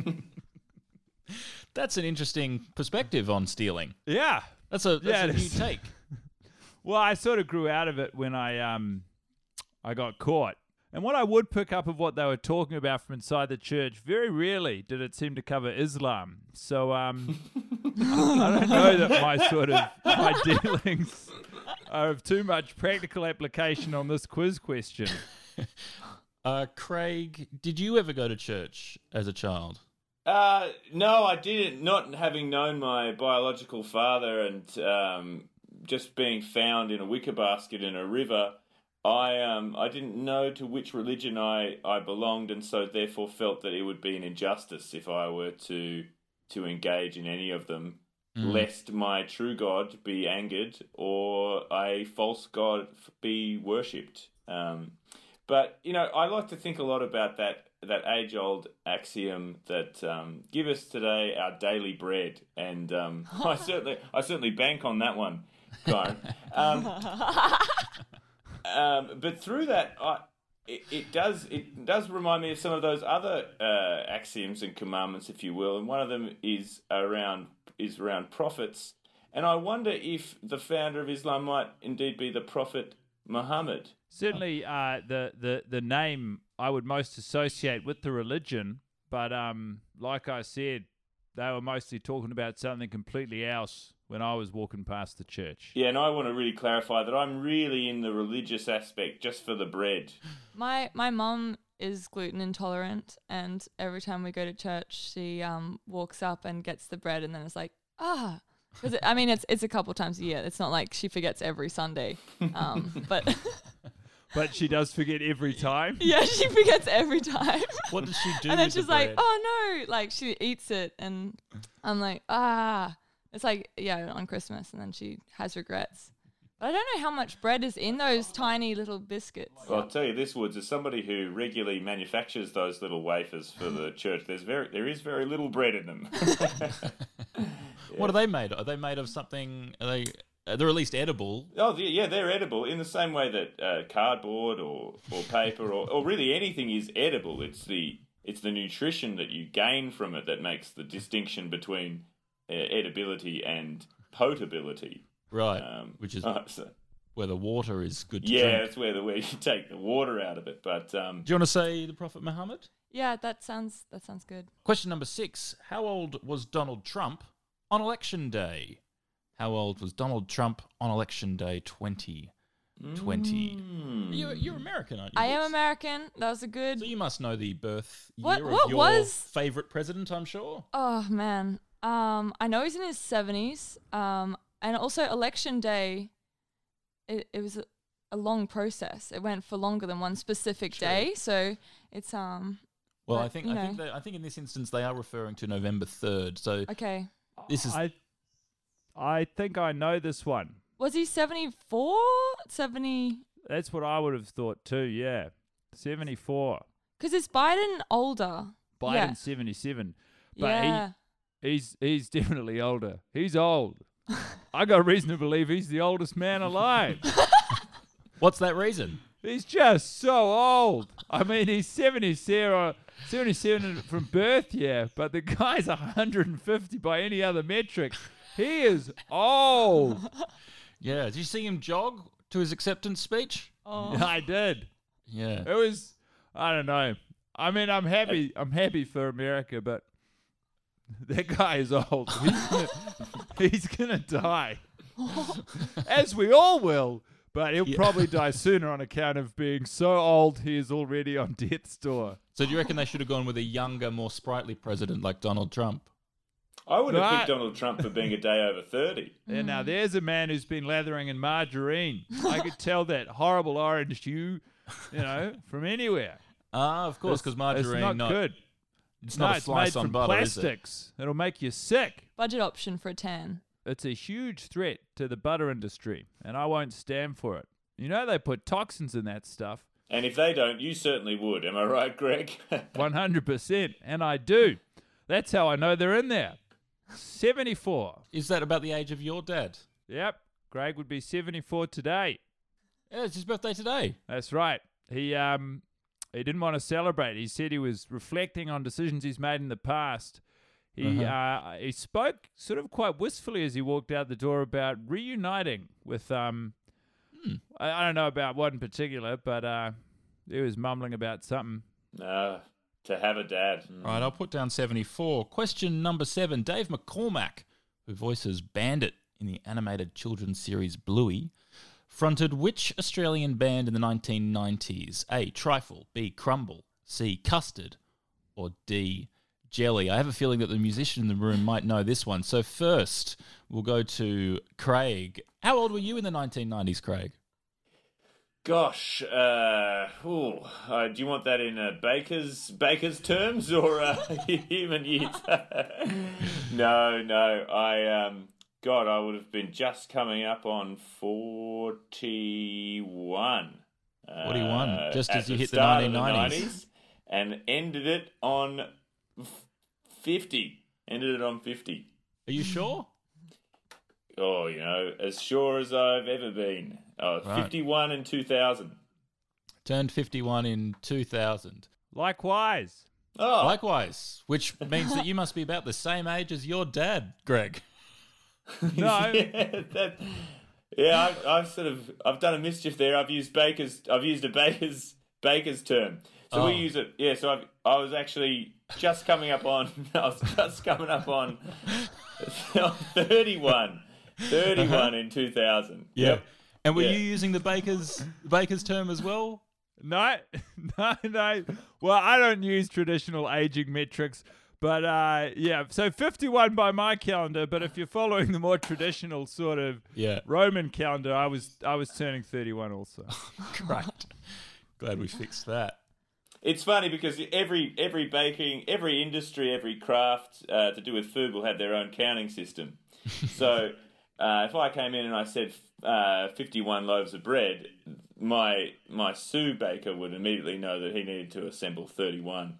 [SPEAKER 5] That's an interesting perspective on stealing.
[SPEAKER 8] Yeah.
[SPEAKER 5] That's a, that's
[SPEAKER 8] Yeah,
[SPEAKER 5] a
[SPEAKER 8] it
[SPEAKER 5] new
[SPEAKER 8] is.
[SPEAKER 5] take.
[SPEAKER 8] Well, I sort of grew out of it when I um I got caught. And what I would pick up of what they were talking about from inside the church, very rarely did it seem to cover Islam. So um I don't know that my sort of my dealings are of too much practical application on this quiz question.
[SPEAKER 5] Uh, Craig, did you ever go to church as a child?
[SPEAKER 7] Uh, no, I didn't. Not having known my biological father and um, just being found in a wicker basket in a river, I um I didn't know to which religion I, I belonged, and so therefore felt that it would be an injustice if I were to to engage in any of them, mm. lest my true God be angered or a false god be worshipped. Um, but you know, I like to think a lot about that. that age-old axiom that um, give us today our daily bread, and um, I certainly, I certainly bank on that one, Karen. Um, um, but through that, I, it, it does, it does remind me of some of those other uh, axioms and commandments, if you will, and one of them is around is around prophets, and I wonder if the founder of Islam might indeed be the Prophet Muhammad.
[SPEAKER 8] Certainly, uh, the, the the name I would most associate with the religion, but um, like I said, they were mostly talking about something completely else when I was walking past the church.
[SPEAKER 7] Yeah, and I want to really clarify that I'm really in the religious aspect just for the bread.
[SPEAKER 6] My my mum is gluten intolerant, and every time we go to church, she um walks up and gets the bread, and then it's like, ah. Because I mean, it's it's a couple times a year. It's not like she forgets every Sunday, um, but
[SPEAKER 8] but she does forget every time.
[SPEAKER 6] Yeah, she forgets every time.
[SPEAKER 5] What does she do?
[SPEAKER 6] And then
[SPEAKER 5] with
[SPEAKER 6] she's
[SPEAKER 5] the
[SPEAKER 6] like,
[SPEAKER 5] bread?
[SPEAKER 6] "Oh no!" Like she eats it, and I'm like, "Ah." It's like yeah, on Christmas, and then she has regrets. But I don't know how much bread is in those tiny little biscuits.
[SPEAKER 7] Well, I'll tell you this, Woods, as somebody who regularly manufactures those little wafers for the church, there's very there is very little bread in them.
[SPEAKER 5] What are they made of? Are they made of something? Are they? Uh, they're at least edible.
[SPEAKER 7] Oh, yeah, they're edible in the same way that uh, cardboard or, or paper or, or really anything is edible. It's the it's the nutrition that you gain from it that makes the distinction between uh, edibility and potability.
[SPEAKER 5] Right,
[SPEAKER 7] um,
[SPEAKER 5] which is
[SPEAKER 7] uh, so,
[SPEAKER 5] where the water is good to
[SPEAKER 7] yeah,
[SPEAKER 5] drink.
[SPEAKER 7] that's where the where you take the water out of it. But um,
[SPEAKER 5] do you want to say the Prophet Muhammad?
[SPEAKER 6] Yeah, that sounds that sounds good.
[SPEAKER 5] Question number six: how old was Donald Trump on election day? How old was Donald Trump on election day twenty twenty?
[SPEAKER 7] Mm.
[SPEAKER 5] You're, you're American, aren't you?
[SPEAKER 6] I am
[SPEAKER 5] Woods?
[SPEAKER 6] American. That was a good.
[SPEAKER 5] So you must know the birth year
[SPEAKER 6] What-
[SPEAKER 5] of
[SPEAKER 6] what
[SPEAKER 5] your
[SPEAKER 6] was-
[SPEAKER 5] favourite president, I'm sure.
[SPEAKER 6] Oh man, um, I know he's in his seventies. Um, and also election day, it it was a, a long process. It went for longer than one specific
[SPEAKER 5] True.
[SPEAKER 6] day. So it's um.
[SPEAKER 5] Well,
[SPEAKER 6] but,
[SPEAKER 5] I think
[SPEAKER 6] you
[SPEAKER 5] I
[SPEAKER 6] know.
[SPEAKER 5] think that, I think in this instance they are referring to November third. So
[SPEAKER 6] Okay.
[SPEAKER 5] this is
[SPEAKER 8] I, I think I know this one.
[SPEAKER 6] Was he seventy-four? seventy?
[SPEAKER 8] That's what I would have thought too, yeah. seventy-four.
[SPEAKER 6] Because is Biden older?
[SPEAKER 8] Biden
[SPEAKER 6] Yeah.
[SPEAKER 8] seventy-seven. But
[SPEAKER 6] yeah.
[SPEAKER 8] he, he's he's definitely older. He's old. I got reason to believe he's the oldest man alive.
[SPEAKER 5] what's that reason?
[SPEAKER 8] He's just so old. I mean, he's seventy-seven, seventy-seven from birth, yeah, but the guy's one hundred fifty by any other metric. He is old.
[SPEAKER 5] Yeah, did you see him jog to his acceptance speech?
[SPEAKER 6] Oh.
[SPEAKER 8] I did.
[SPEAKER 5] Yeah.
[SPEAKER 8] It was, I don't know. I mean, I'm happy. I'm happy for America, but that guy is old. He's gonna, he's gonna die, as we all will. But he'll
[SPEAKER 5] Yeah.
[SPEAKER 8] probably die sooner on account of being so old he is already on death's door.
[SPEAKER 5] So do you reckon they should have gone with a younger, more sprightly president like Donald Trump?
[SPEAKER 7] I would have
[SPEAKER 8] Right.
[SPEAKER 7] picked Donald Trump for being a day over thirty.
[SPEAKER 8] And now there's a man who's been lathering in margarine. I could tell that horrible orange hue, you know, from anywhere.
[SPEAKER 5] Ah, of course,
[SPEAKER 8] It's-
[SPEAKER 5] because margarine
[SPEAKER 8] it's not, good.
[SPEAKER 5] It's
[SPEAKER 8] no,
[SPEAKER 5] not a
[SPEAKER 8] it's
[SPEAKER 5] slice
[SPEAKER 8] made
[SPEAKER 5] on
[SPEAKER 8] from
[SPEAKER 5] butter, is it?
[SPEAKER 8] plastics. It'll make you sick.
[SPEAKER 6] Budget option for a tan.
[SPEAKER 8] It's a huge threat to the butter industry, and I won't stand for it. You know they put toxins in that stuff.
[SPEAKER 7] And if they don't, you certainly would. Am I right, Greg?
[SPEAKER 8] one hundred percent, and I do. That's how I know they're in there. seventy-four.
[SPEAKER 5] Is that about the age of your dad?
[SPEAKER 8] Yep. Greg would be seventy-four today.
[SPEAKER 5] Yeah, it's his birthday today.
[SPEAKER 8] That's right. He um he didn't want to celebrate. He said he was reflecting on decisions he's made in the past. He
[SPEAKER 5] Uh-huh.
[SPEAKER 8] uh, he spoke sort of quite wistfully as he walked out the door about reuniting with um
[SPEAKER 5] Hmm.
[SPEAKER 8] I, I don't know about what in particular, but uh he was mumbling about something.
[SPEAKER 7] No, to have a dad. Mm.
[SPEAKER 5] All right, I'll put down seventy-four. Question number seven. Dave McCormack, who voices Bandit in the animated children's series Bluey, fronted which Australian band in the nineteen nineties? A. Trifle, B. Crumble, C. Custard, or D. Jelly? I have a feeling that the musician in the room might know this one. So first, we'll go to Craig. How old were you in the nineteen nineties, Craig?
[SPEAKER 7] Gosh, uh, ooh, uh, do you want that in uh, baker's baker's terms or uh, human years? no, no. I um, God, I would have been just coming up on forty-one.
[SPEAKER 5] forty-one,
[SPEAKER 7] uh,
[SPEAKER 5] just
[SPEAKER 7] at
[SPEAKER 5] as you hit the
[SPEAKER 7] start of
[SPEAKER 5] nineteen nineties.
[SPEAKER 7] and ended it on f- fifty. Ended it on fifty.
[SPEAKER 5] Are you sure?
[SPEAKER 7] Oh, you know, as sure as I've ever been. Oh,
[SPEAKER 5] Right.
[SPEAKER 7] fifty-one and two thousand.
[SPEAKER 5] Turned fifty-one in two thousand.
[SPEAKER 8] Likewise.
[SPEAKER 7] Oh,
[SPEAKER 5] Likewise, which means that you must be about the same age as your dad, Greg.
[SPEAKER 8] No.
[SPEAKER 7] yeah, that, yeah I've, I've sort of I've done a mischief there. I've used baker's. I've used a baker's baker's term. So
[SPEAKER 5] Oh.
[SPEAKER 7] we use it. Yeah. So I've, I was actually just coming up on. I was just coming up on thirty-one. thirty-one in two thousand. Yep.
[SPEAKER 5] And were
[SPEAKER 7] Yeah.
[SPEAKER 5] you using the baker's baker's term as well?
[SPEAKER 8] No, no, no. Well, I don't use traditional aging metrics, but uh, yeah. So fifty-one by my calendar. But if you're following the more traditional sort of
[SPEAKER 5] Yeah.
[SPEAKER 8] Roman calendar, I was I was turning thirty-one also.
[SPEAKER 5] Great. Glad we fixed that.
[SPEAKER 7] It's funny because every every baking, every industry, every craft uh, to do with food will have their own counting system. So uh, if I came in and I said uh, fifty-one loaves of bread, my my Sue baker would immediately know that he needed to assemble thirty-one.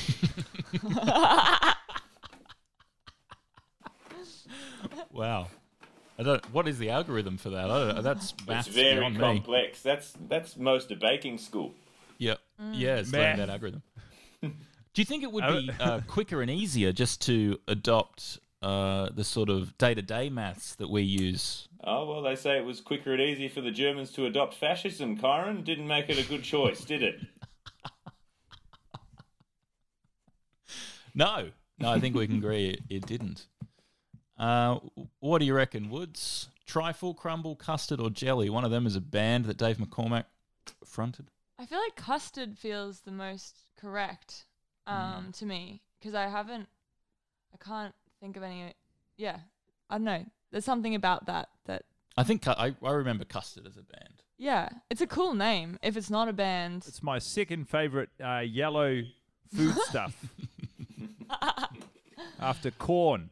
[SPEAKER 5] Wow. I don't. What is the algorithm for that? I don't know. That's maths
[SPEAKER 7] It's very
[SPEAKER 5] beyond me.
[SPEAKER 7] complex. That's that's most of baking school.
[SPEAKER 5] Yep. Yeah, it's
[SPEAKER 8] Math.
[SPEAKER 5] learning that algorithm. Do you think it would be uh, quicker and easier just to adopt uh, the sort of day-to-day maths that we use?
[SPEAKER 7] Oh, well, they say it was quicker and easier for the Germans to adopt fascism, Kyron. Didn't make it a good choice, did it?
[SPEAKER 5] No. No, I think we can agree it, it didn't. Uh, what do you reckon, Woods? Trifle, Crumble, Custard, or Jelly? One of them is a band that Dave McCormack fronted.
[SPEAKER 6] I feel like Custard feels the most correct um, to me because I haven't, I can't think of any. Yeah, I don't know. There's something about that that.
[SPEAKER 5] I think cu- I, I remember Custard as a band.
[SPEAKER 6] Yeah, it's a cool name. If it's not a band,
[SPEAKER 8] It's my second favorite uh, yellow food stuff after corn.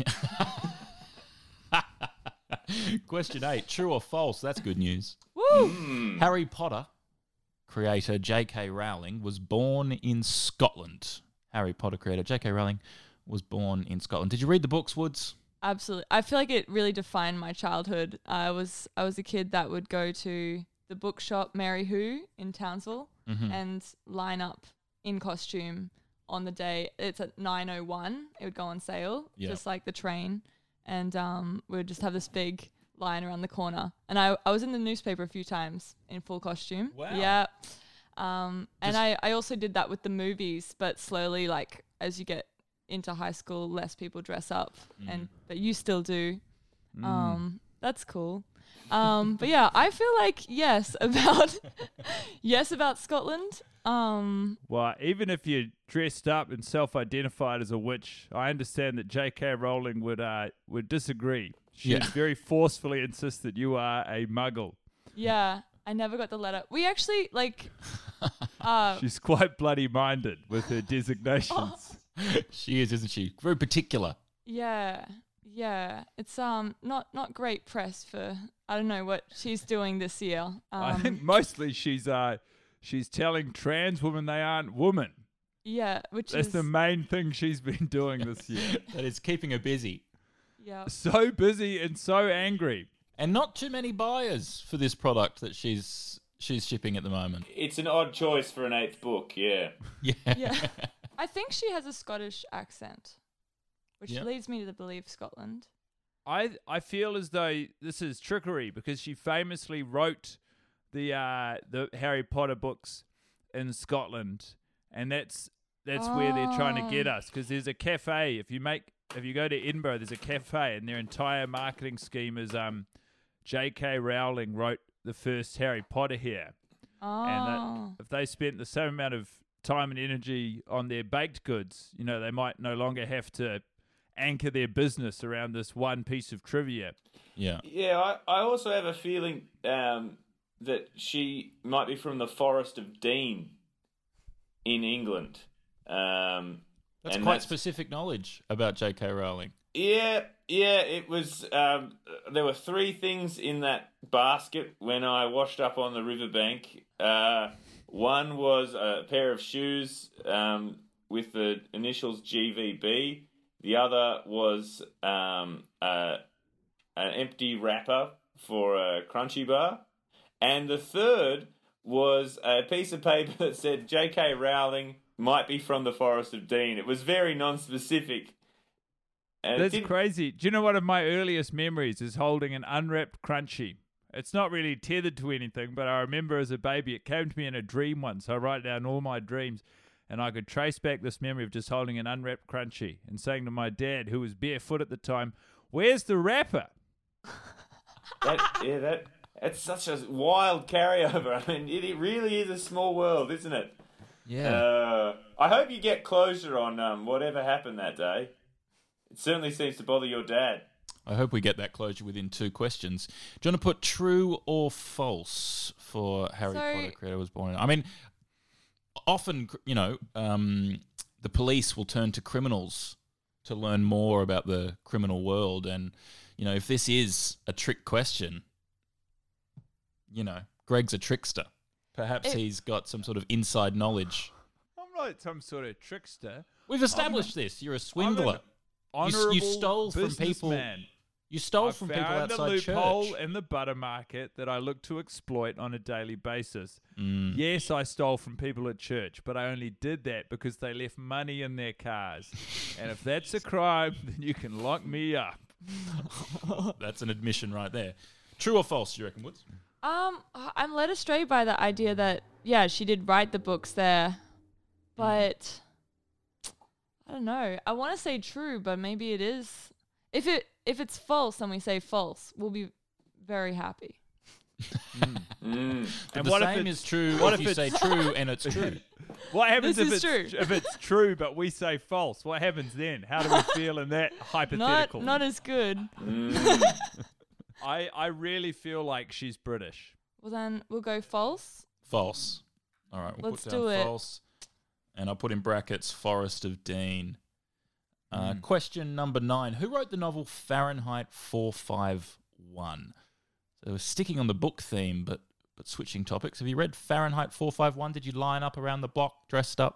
[SPEAKER 5] Question eight, true or false? That's good news.
[SPEAKER 6] woo!
[SPEAKER 5] Harry Potter creator J K Rowling was born in Scotland. Harry Potter creator J K Rowling was born in Scotland. Did you read the books, Woods?
[SPEAKER 6] Absolutely. I feel like it really defined my childhood. I was I was a kid that would go to the bookshop Mary Who in Townsville
[SPEAKER 5] Mm-hmm.
[SPEAKER 6] and line up in costume on the day. It's at nine oh one. It would go on sale,
[SPEAKER 5] Yeah.
[SPEAKER 6] just like the train. And um, we would just have this big line around the corner. And I, I was in the newspaper a few times in full costume.
[SPEAKER 5] Wow.
[SPEAKER 6] Yeah. Um, and
[SPEAKER 5] Just-
[SPEAKER 6] I, I also did that with the movies, but slowly, like, as you get into high school, less people dress up.
[SPEAKER 5] Mm.
[SPEAKER 6] and But you still do. Um, that's cool. Um, but yeah, I feel like yes about yes about Scotland. Um,
[SPEAKER 8] Well, even if you're dressed up and self-identified as a witch, I understand that J K Rowling would uh, would disagree. She
[SPEAKER 5] Yeah.
[SPEAKER 8] would very forcefully insist that you are a muggle.
[SPEAKER 6] yeah, I never got the letter. We actually like. Uh,
[SPEAKER 8] She's quite bloody-minded with her designations.
[SPEAKER 5] She is, isn't she? Very particular.
[SPEAKER 6] yeah, yeah. It's um not not great press for I don't know what she's doing this year. Um,
[SPEAKER 8] I think mostly she's uh she's telling trans women they aren't women.
[SPEAKER 6] Yeah, which
[SPEAKER 8] That's
[SPEAKER 6] is
[SPEAKER 8] the main thing she's been doing this year.
[SPEAKER 5] That is keeping her busy.
[SPEAKER 6] yeah.
[SPEAKER 8] So busy and so angry.
[SPEAKER 5] And not too many buyers for this product that she's she's shipping at the moment.
[SPEAKER 7] It's an odd choice for an eighth book, yeah.
[SPEAKER 5] Yeah.
[SPEAKER 6] Yeah. I think she has a Scottish accent, which
[SPEAKER 5] Yeah.
[SPEAKER 6] leads me to believe Scotland.
[SPEAKER 8] I I feel as though this is trickery because she famously wrote the uh, the Harry Potter books in Scotland, and that's that's where they're trying to get us. Because there's a cafe. If you make if you go to Edinburgh, there's a cafe, and their entire marketing scheme is um, J K Rowling wrote the first Harry Potter here,
[SPEAKER 6] Oh.
[SPEAKER 8] and that, if they spent the same amount of time and energy on their baked goods, you know, they might no longer have to anchor their business around this one piece of trivia.
[SPEAKER 5] Yeah.
[SPEAKER 7] Yeah, I, I also have a feeling um, that she might be from the Forest of Dean in England. Um,
[SPEAKER 5] That's
[SPEAKER 7] and
[SPEAKER 5] quite specific knowledge about J K Rowling.
[SPEAKER 7] Yeah, yeah, it was. Um, there were three things in that basket when I washed up on the riverbank. Uh, one was a pair of shoes um, with the initials G V B. The other was um, uh, an empty wrapper for a Crunchy Bar. And the third was a piece of paper that said J K Rowling might be from the Forest of Dean. It was very non-specific. And
[SPEAKER 8] That's
[SPEAKER 7] it did,
[SPEAKER 8] crazy. Do you know one of my earliest memories is holding an unwrapped Crunchy? It's not really tethered to anything, but I remember as a baby, it came to me in a dream once. I write down all my dreams, and I could trace back this memory of just holding an unwrapped Crunchy and saying to my dad, who was barefoot at the time, "Where's the wrapper?"
[SPEAKER 7] that, yeah, that that's such a wild carryover. I mean, it, it really is a small world, isn't it?
[SPEAKER 5] Yeah.
[SPEAKER 7] Uh, I hope you get closure on um, whatever happened that day. It certainly seems to bother your dad.
[SPEAKER 5] I hope we get that closure within two questions. Do you want to put true or false for Harry
[SPEAKER 6] So-
[SPEAKER 5] Potter creator was born in? I mean, often, you know, um, the police will turn to criminals to learn more about the criminal world. And, you know, if this is a trick question, you know, Greg's a trickster. Perhaps
[SPEAKER 6] It-
[SPEAKER 5] he's got some sort of inside knowledge.
[SPEAKER 8] I'm not some sort of trickster.
[SPEAKER 5] We've established this. You're a swindler.
[SPEAKER 8] I'm
[SPEAKER 5] You-
[SPEAKER 8] an
[SPEAKER 5] you
[SPEAKER 8] honourable
[SPEAKER 5] stole from people-
[SPEAKER 8] businessman.
[SPEAKER 5] You stole
[SPEAKER 8] I
[SPEAKER 5] from people
[SPEAKER 8] found
[SPEAKER 5] outside
[SPEAKER 8] a loophole
[SPEAKER 5] church.
[SPEAKER 8] in the butter market that I look to exploit on a daily basis.
[SPEAKER 5] Mm.
[SPEAKER 8] Yes, I stole from people at church, but I only did that because they left money in their cars. And if that's a crime, then you can lock me up.
[SPEAKER 5] That's an admission right there. True or false, do you reckon, Woods?
[SPEAKER 6] Um, I'm led astray by the idea that, yeah, she did write the books there, but I don't know. I want to say true, but maybe it is. If it if it's false and we say false, we'll be very happy.
[SPEAKER 7] Mm.
[SPEAKER 5] But
[SPEAKER 8] And
[SPEAKER 5] the
[SPEAKER 8] what if
[SPEAKER 5] same
[SPEAKER 8] it's-
[SPEAKER 5] is true
[SPEAKER 8] what
[SPEAKER 5] if
[SPEAKER 8] if
[SPEAKER 5] you say
[SPEAKER 8] it's-
[SPEAKER 5] true and it's true.
[SPEAKER 8] What happens
[SPEAKER 6] This
[SPEAKER 8] if
[SPEAKER 6] is
[SPEAKER 8] it's
[SPEAKER 6] true.
[SPEAKER 8] if it's true but we say false? What happens then? How do we feel in that
[SPEAKER 6] Not
[SPEAKER 8] hypothetical?
[SPEAKER 6] not as good.
[SPEAKER 7] Mm.
[SPEAKER 8] I, I really feel like she's British.
[SPEAKER 6] Well, then we'll go false.
[SPEAKER 5] False. All right, we'll
[SPEAKER 6] Let's
[SPEAKER 5] put down
[SPEAKER 6] do it.
[SPEAKER 5] false. And I'll put in brackets Forest of Dean. Uh,
[SPEAKER 8] Mm.
[SPEAKER 5] Question number nine. Who wrote the novel Fahrenheit four five one? So we're sticking on the book theme, but but switching topics. Have you read Fahrenheit four five one? Did you line up around the block dressed up?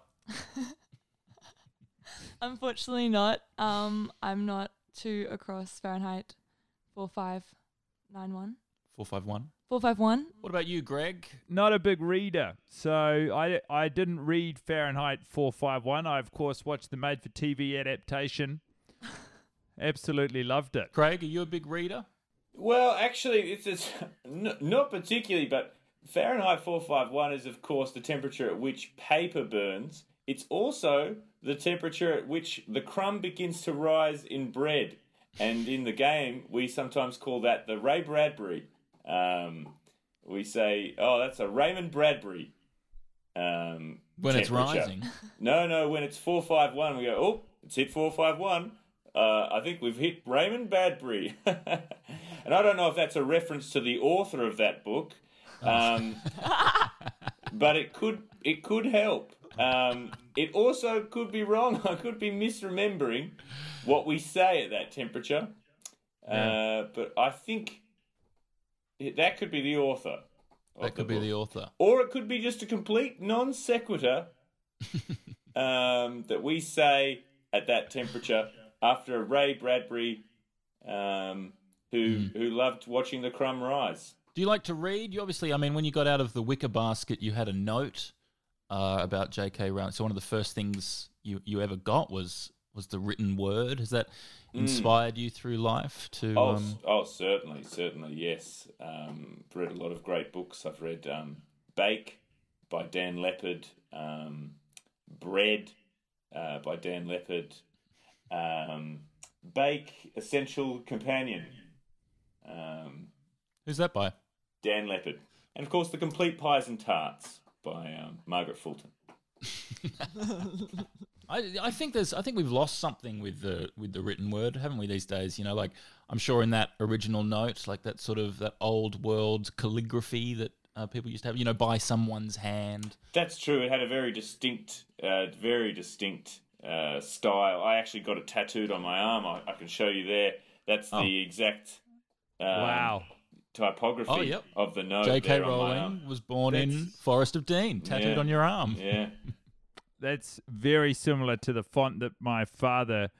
[SPEAKER 6] Unfortunately, not. Um, I'm not too across Fahrenheit four five nine one.
[SPEAKER 5] four five one.
[SPEAKER 6] four five one.
[SPEAKER 5] What about you, Greg?
[SPEAKER 8] Not a big reader, so I, I didn't read Fahrenheit four five one. I, of course, watched the made-for-T V adaptation. Absolutely loved it.
[SPEAKER 5] Craig, are you a big reader?
[SPEAKER 7] Well, actually, it's, it's n- not particularly, but Fahrenheit four five one is, of course, the temperature at which paper burns. It's also the temperature at which the crumb begins to rise in bread. And in the game, we sometimes call that the Ray Bradbury. Um, we say, oh, that's a Raymond Bradbury um,
[SPEAKER 5] When it's
[SPEAKER 7] temperature.
[SPEAKER 5] rising.
[SPEAKER 7] No, no, when it's four five one, we go, oh, it's hit four five one. Uh, I think we've hit Raymond Bradbury. And I don't know if that's a reference to the author of that book, um, but it could it could help. Um, it also could be wrong. I could be misremembering what we say at that temperature. Uh, but I think it, that could be the author. of
[SPEAKER 5] That could
[SPEAKER 7] the
[SPEAKER 5] be
[SPEAKER 7] book.
[SPEAKER 5] the author.
[SPEAKER 7] Or it could be just a complete non sequitur um, that we say at that temperature after Ray Bradbury, um, who
[SPEAKER 5] Mm.
[SPEAKER 7] who loved watching the crumb rise.
[SPEAKER 5] Do you like to read? You obviously, I mean, when you got out of the wicker basket, you had a note uh, about J K. Rowling. So one of the first things you, you ever got was was the written word. Has that inspired you through life to?
[SPEAKER 7] Oh,
[SPEAKER 5] Um...
[SPEAKER 7] s- oh, certainly, certainly, yes. Um, I've read a lot of great books. I've read um, Bake by Dan Leppard, um, Bread uh, by Dan Leppard, um, Bake, Essential Companion, um,
[SPEAKER 5] Who's that by?
[SPEAKER 7] Dan Leppard, and of course The Complete Pies and Tarts by um, Margaret Fulton.
[SPEAKER 5] I, I think there's I think we've lost something with the with the written word, haven't we, these days? You know, like I'm sure in that original note, like that sort of that old world calligraphy that uh, people used to have, you know, by someone's hand.
[SPEAKER 7] That's true. It had a very distinct, uh, very distinct uh, style. I actually got it tattooed on my arm. I, I can show you there. That's
[SPEAKER 5] Oh.
[SPEAKER 7] the exact um,
[SPEAKER 8] Wow.
[SPEAKER 7] typography
[SPEAKER 5] Oh, yep.
[SPEAKER 7] of the note.
[SPEAKER 5] J K.
[SPEAKER 7] there on my
[SPEAKER 5] Rowling
[SPEAKER 7] arm.
[SPEAKER 5] was born in
[SPEAKER 8] That's-
[SPEAKER 5] Forest of Dean, tattooed
[SPEAKER 7] Yeah.
[SPEAKER 5] on your arm.
[SPEAKER 7] Yeah.
[SPEAKER 8] That's very similar to the font that my father,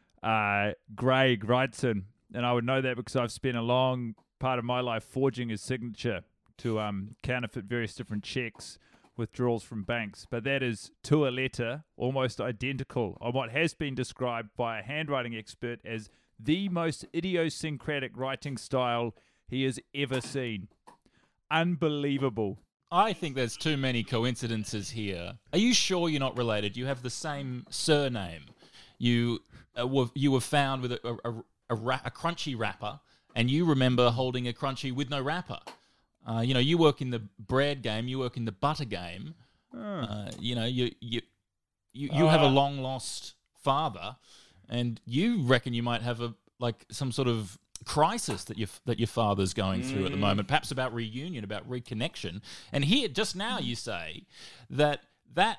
[SPEAKER 8] uh, Greg, writes in. And I would know that because I've spent a long part of my life forging his signature to um, counterfeit various different checks, withdrawals from banks. But that is to a letter, almost identical on what has been described by a handwriting expert as the most idiosyncratic writing style he has ever seen. Unbelievable.
[SPEAKER 5] I think there's too many coincidences here. Are you sure you're not related? You have the same surname. You uh, were you were found with a a, a, a, ra- a crunchy wrapper, and you remember holding a crunchy with no wrapper. Uh, you know, you work in the bread game. You work in the butter game. Uh, you know, you you you, you have a
[SPEAKER 7] Ah.
[SPEAKER 5] long lost father, and you reckon you might have a like some sort of crisis that your that your father's going through at the moment, perhaps about reunion, about reconnection. And here, just now, you say that that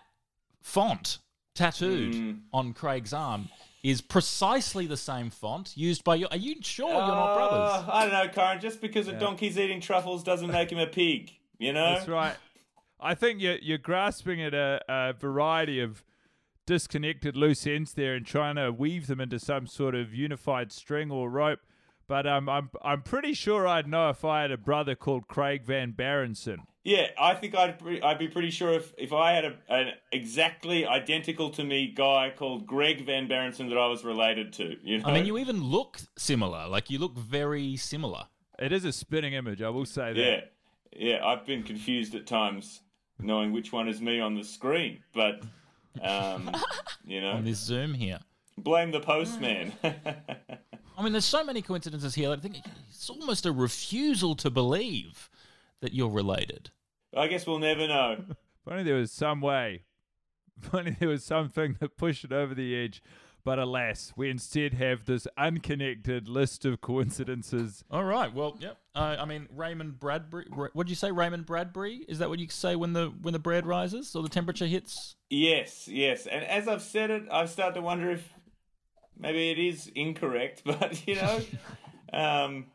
[SPEAKER 5] font tattooed on Craig's arm is precisely the same font used by your. Are you sure you're not brothers?
[SPEAKER 7] Uh, I don't know, Karen. Just because a donkey's eating truffles doesn't make him a pig, you know?
[SPEAKER 8] That's right. I think you're, you're grasping at a, a variety of disconnected loose ends there and trying to weave them into some sort of unified string or rope. But um, I'm I'm pretty sure I'd know if I had a brother called Craig Van Barrenson.
[SPEAKER 7] Yeah, I think I'd pre- I'd be pretty sure if, if I had a, an exactly identical to me guy called Greg Van Barrenson that I was related to. You know,
[SPEAKER 5] I mean, you even look similar. Like, you look very similar.
[SPEAKER 8] It is a spinning image, I will say that.
[SPEAKER 7] yeah, yeah. I've been confused at times knowing which one is me on the screen, but um, you know,
[SPEAKER 5] On this Zoom here.
[SPEAKER 7] blame the postman.
[SPEAKER 5] I mean, there's so many coincidences here. I think it's almost a refusal to believe that you're related.
[SPEAKER 7] I guess we'll never know.
[SPEAKER 8] If only there was some way. If only there was something that pushed it over the edge. But alas, we instead have this unconnected list of coincidences.
[SPEAKER 5] All right. Well, yep. Uh, I mean, Raymond Bradbury. Ra- What did you say, Raymond Bradbury? Is that what you say when the when the bread rises or the temperature hits?
[SPEAKER 7] Yes, yes. And as I've said it, I've started to wonder if maybe it is incorrect, but, you know, um,